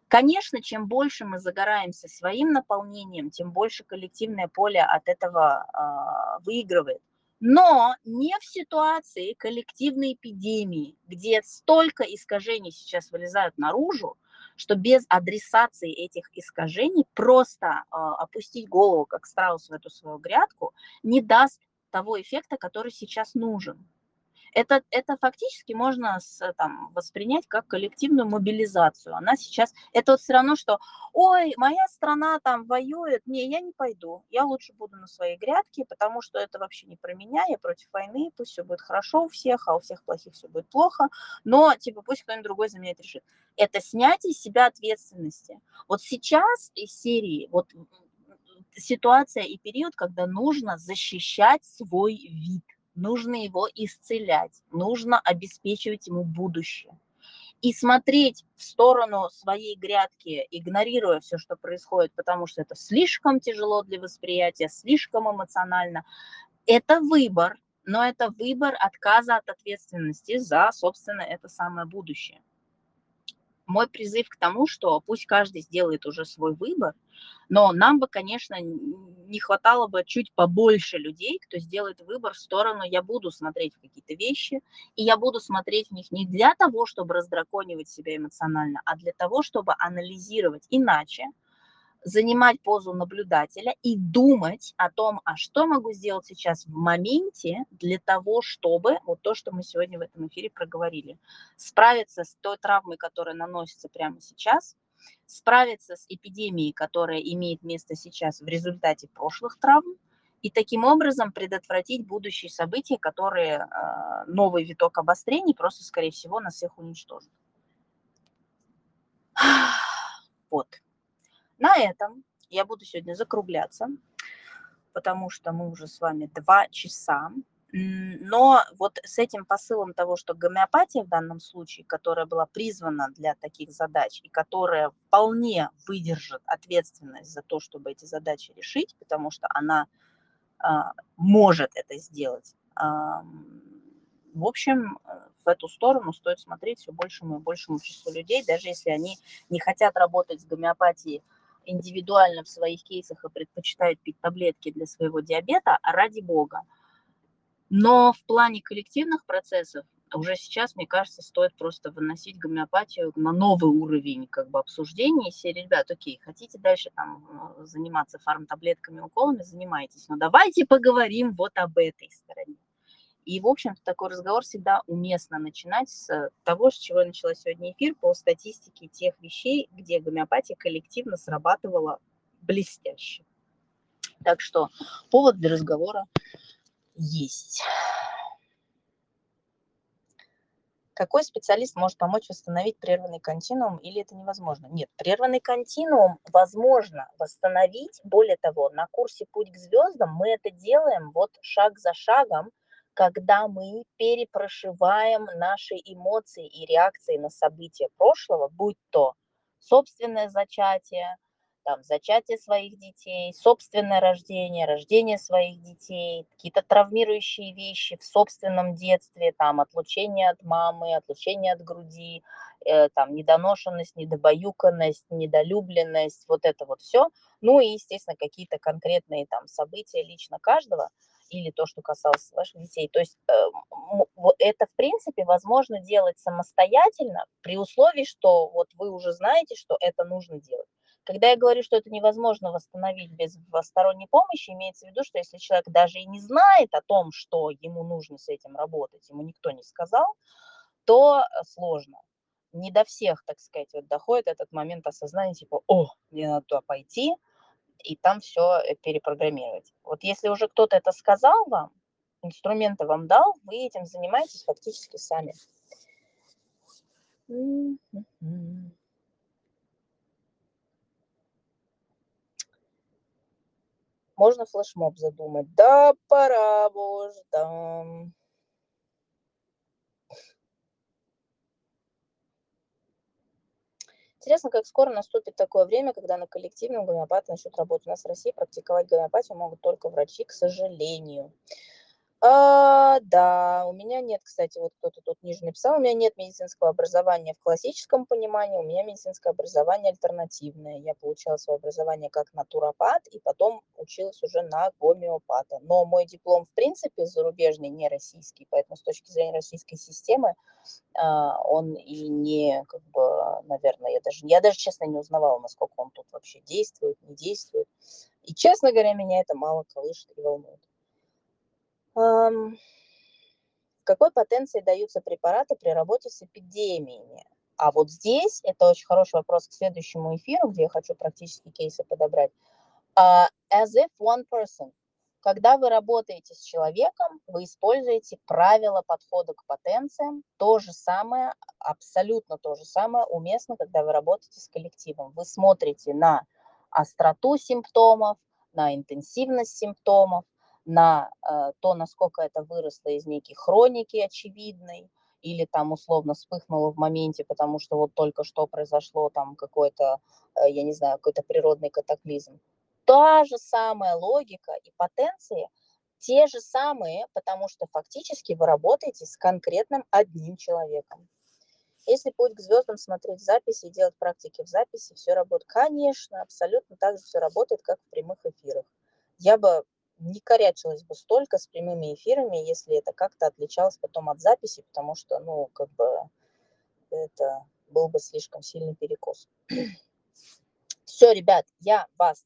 Конечно, чем больше мы загораемся своим наполнением, тем больше коллективное поле от этого выигрывает. Но не в ситуации коллективной эпидемии, где столько искажений сейчас вылезают наружу, что без адресации этих искажений просто опустить голову, как страус в эту свою грядку, не даст того эффекта, который сейчас нужен. Это фактически можно воспринять как коллективную мобилизацию. Она сейчас, это вот все равно, что, ой, моя страна там воюет, не, я не пойду, я лучше буду на своей грядке, потому что это вообще не про меня, я против войны, пусть все будет хорошо у всех, а у всех плохих все будет плохо, но типа пусть кто-нибудь другой за меня это решит. Это снятие с себя ответственности. Вот сейчас из серии, вот ситуация и период, когда нужно защищать свой вид, нужно его исцелять, нужно обеспечивать ему будущее. И смотреть в сторону своей грядки, игнорируя все, что происходит, потому что это слишком тяжело для восприятия, слишком эмоционально, это выбор, но это выбор отказа от ответственности за, собственно, это самое будущее. Мой призыв к тому, что пусть каждый сделает уже свой выбор, но нам бы, конечно, не хватало бы чуть побольше людей, кто сделает выбор в сторону «я буду смотреть в какие-то вещи», и я буду смотреть в них не для того, чтобы раздраконивать себя эмоционально, а для того, чтобы анализировать иначе, занимать позу наблюдателя и думать о том, а что могу сделать сейчас в моменте для того, чтобы, вот то, что мы сегодня в этом эфире проговорили, справиться с той травмой, которая наносится прямо сейчас, справиться с эпидемией, которая имеет место сейчас в результате прошлых травм, и таким образом предотвратить будущие события, которые новый виток обострений просто, скорее всего, нас всех уничтожит. Вот. На этом я буду сегодня закругляться, потому что мы уже с вами 2 часа. Но вот с этим посылом того, что гомеопатия в данном случае, которая была призвана для таких задач и которая вполне выдержит ответственность за то, чтобы эти задачи решить, потому что она может это сделать. В общем, в эту сторону стоит смотреть все большему и большему числу людей, даже если они не хотят работать с гомеопатией индивидуально в своих кейсах и предпочитают пить таблетки для своего диабета, а ради бога. Но в плане коллективных процессов уже сейчас, мне кажется, стоит просто выносить гомеопатию на новый уровень обсуждения серии. Ребят, окей, хотите дальше заниматься фармтаблетками, уколами, занимайтесь, но давайте поговорим вот об этой стороне. И, в общем-то, такой разговор всегда уместно начинать с того, с чего я начала сегодня эфир, по статистике тех вещей, где гомеопатия коллективно срабатывала блестяще. Так что повод для разговора есть. Какой специалист может помочь восстановить прерванный континуум, или это невозможно? Нет, прерванный континуум возможно восстановить. Более того, на курсе «Путь к звездам» мы это делаем вот шаг за шагом, когда мы перепрошиваем наши эмоции и реакции на события прошлого, будь то собственное зачатие, зачатие своих детей, собственное рождение, рождение своих детей, какие-то травмирующие вещи в собственном детстве, отлучение от мамы, отлучение от груди, недоношенность, недобаюканность, недолюбленность, вот это вот все. Ну и, естественно, какие-то конкретные события лично каждого или то, что касалось ваших детей. То есть это, в принципе, возможно делать самостоятельно при условии, что вот вы уже знаете, что это нужно делать. Когда я говорю, что это невозможно восстановить без сторонней помощи, имеется в виду, что если человек даже и не знает о том, что ему нужно с этим работать, ему никто не сказал, то сложно. Не до всех, так сказать, доходит этот момент осознания, мне надо туда пойти и там все перепрограммировать. Вот если уже кто-то это сказал вам, инструменты вам дал, вы этим занимаетесь фактически сами. Можно флешмоб задумать. Да, пора, боже, да. Интересно, как скоро наступит такое время, когда на коллективном гомеопатии начнут работать. У нас в России практиковать гомеопатию могут только врачи, к сожалению. Да, у меня нет, кстати, вот кто-то тут ниже написал, у меня нет медицинского образования в классическом понимании, у меня медицинское образование альтернативное. Я получала свое образование как натуропат и потом училась уже на гомеопата. Но мой диплом, в принципе, зарубежный, не российский, поэтому с точки зрения российской системы он и не, как бы, наверное, я даже, честно, не узнавала, насколько он тут вообще действует, не действует. И, честно говоря, меня это мало колышет и волнует. Ам, В какой потенции даются препараты при работе с эпидемиями? А вот здесь это очень хороший вопрос к следующему эфиру, где я хочу практически кейсы подобрать. As if one person. Когда вы работаете с человеком, вы используете правила подхода к потенциям. То же самое, абсолютно то же самое уместно, когда вы работаете с коллективом. Вы смотрите на остроту симптомов, на интенсивность симптомов, на то, насколько это выросло из некой хроники очевидной, или там условно вспыхнуло в моменте, потому что вот только что произошло там какой-то, я не знаю, какой-то природный катаклизм. Та же самая логика и потенции, те же самые, потому что фактически вы работаете с конкретным одним человеком. Если путь к звездам смотреть записи и делать практики в записи, все работает. Конечно, абсолютно так же все работает, как в прямых эфирах. Я бы не корячилась бы столько с прямыми эфирами, если это как-то отличалось потом от записи, потому что, ну, как бы это был бы слишком сильный перекос. Все, ребят, я вас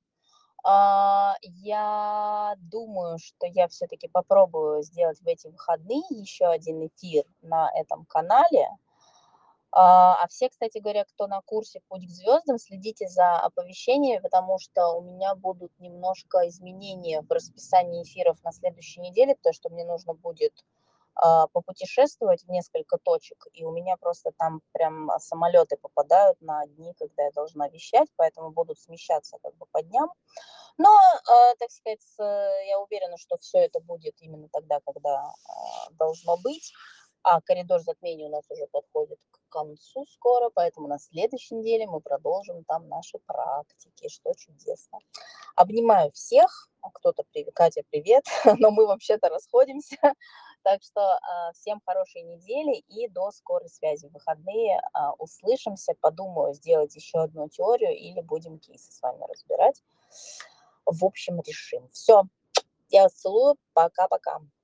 я думаю, что я все-таки попробую сделать в эти выходные еще один эфир на этом канале. Все, кстати говоря, кто на курсе «Путь к звездам», следите за оповещениями, потому что у меня будут немножко изменения в расписании эфиров на следующей неделе, потому что мне нужно будет попутешествовать в несколько точек, и у меня просто там прям самолеты попадают на дни, когда я должна вещать, поэтому будут смещаться как бы по дням. Но, так сказать, я уверена, что все это будет именно тогда, когда должно быть. Коридор затмений у нас уже подходит к концу скоро, поэтому на следующей неделе мы продолжим там наши практики, что чудесно. Обнимаю всех. Кто-то привет, Катя, привет, но мы вообще-то расходимся. Так что всем хорошей недели и до скорой связи. В выходные услышимся. Подумаю, сделать еще одну теорию или будем кейсы с вами разбирать. В общем, решим. Все, я вас целую. Пока-пока.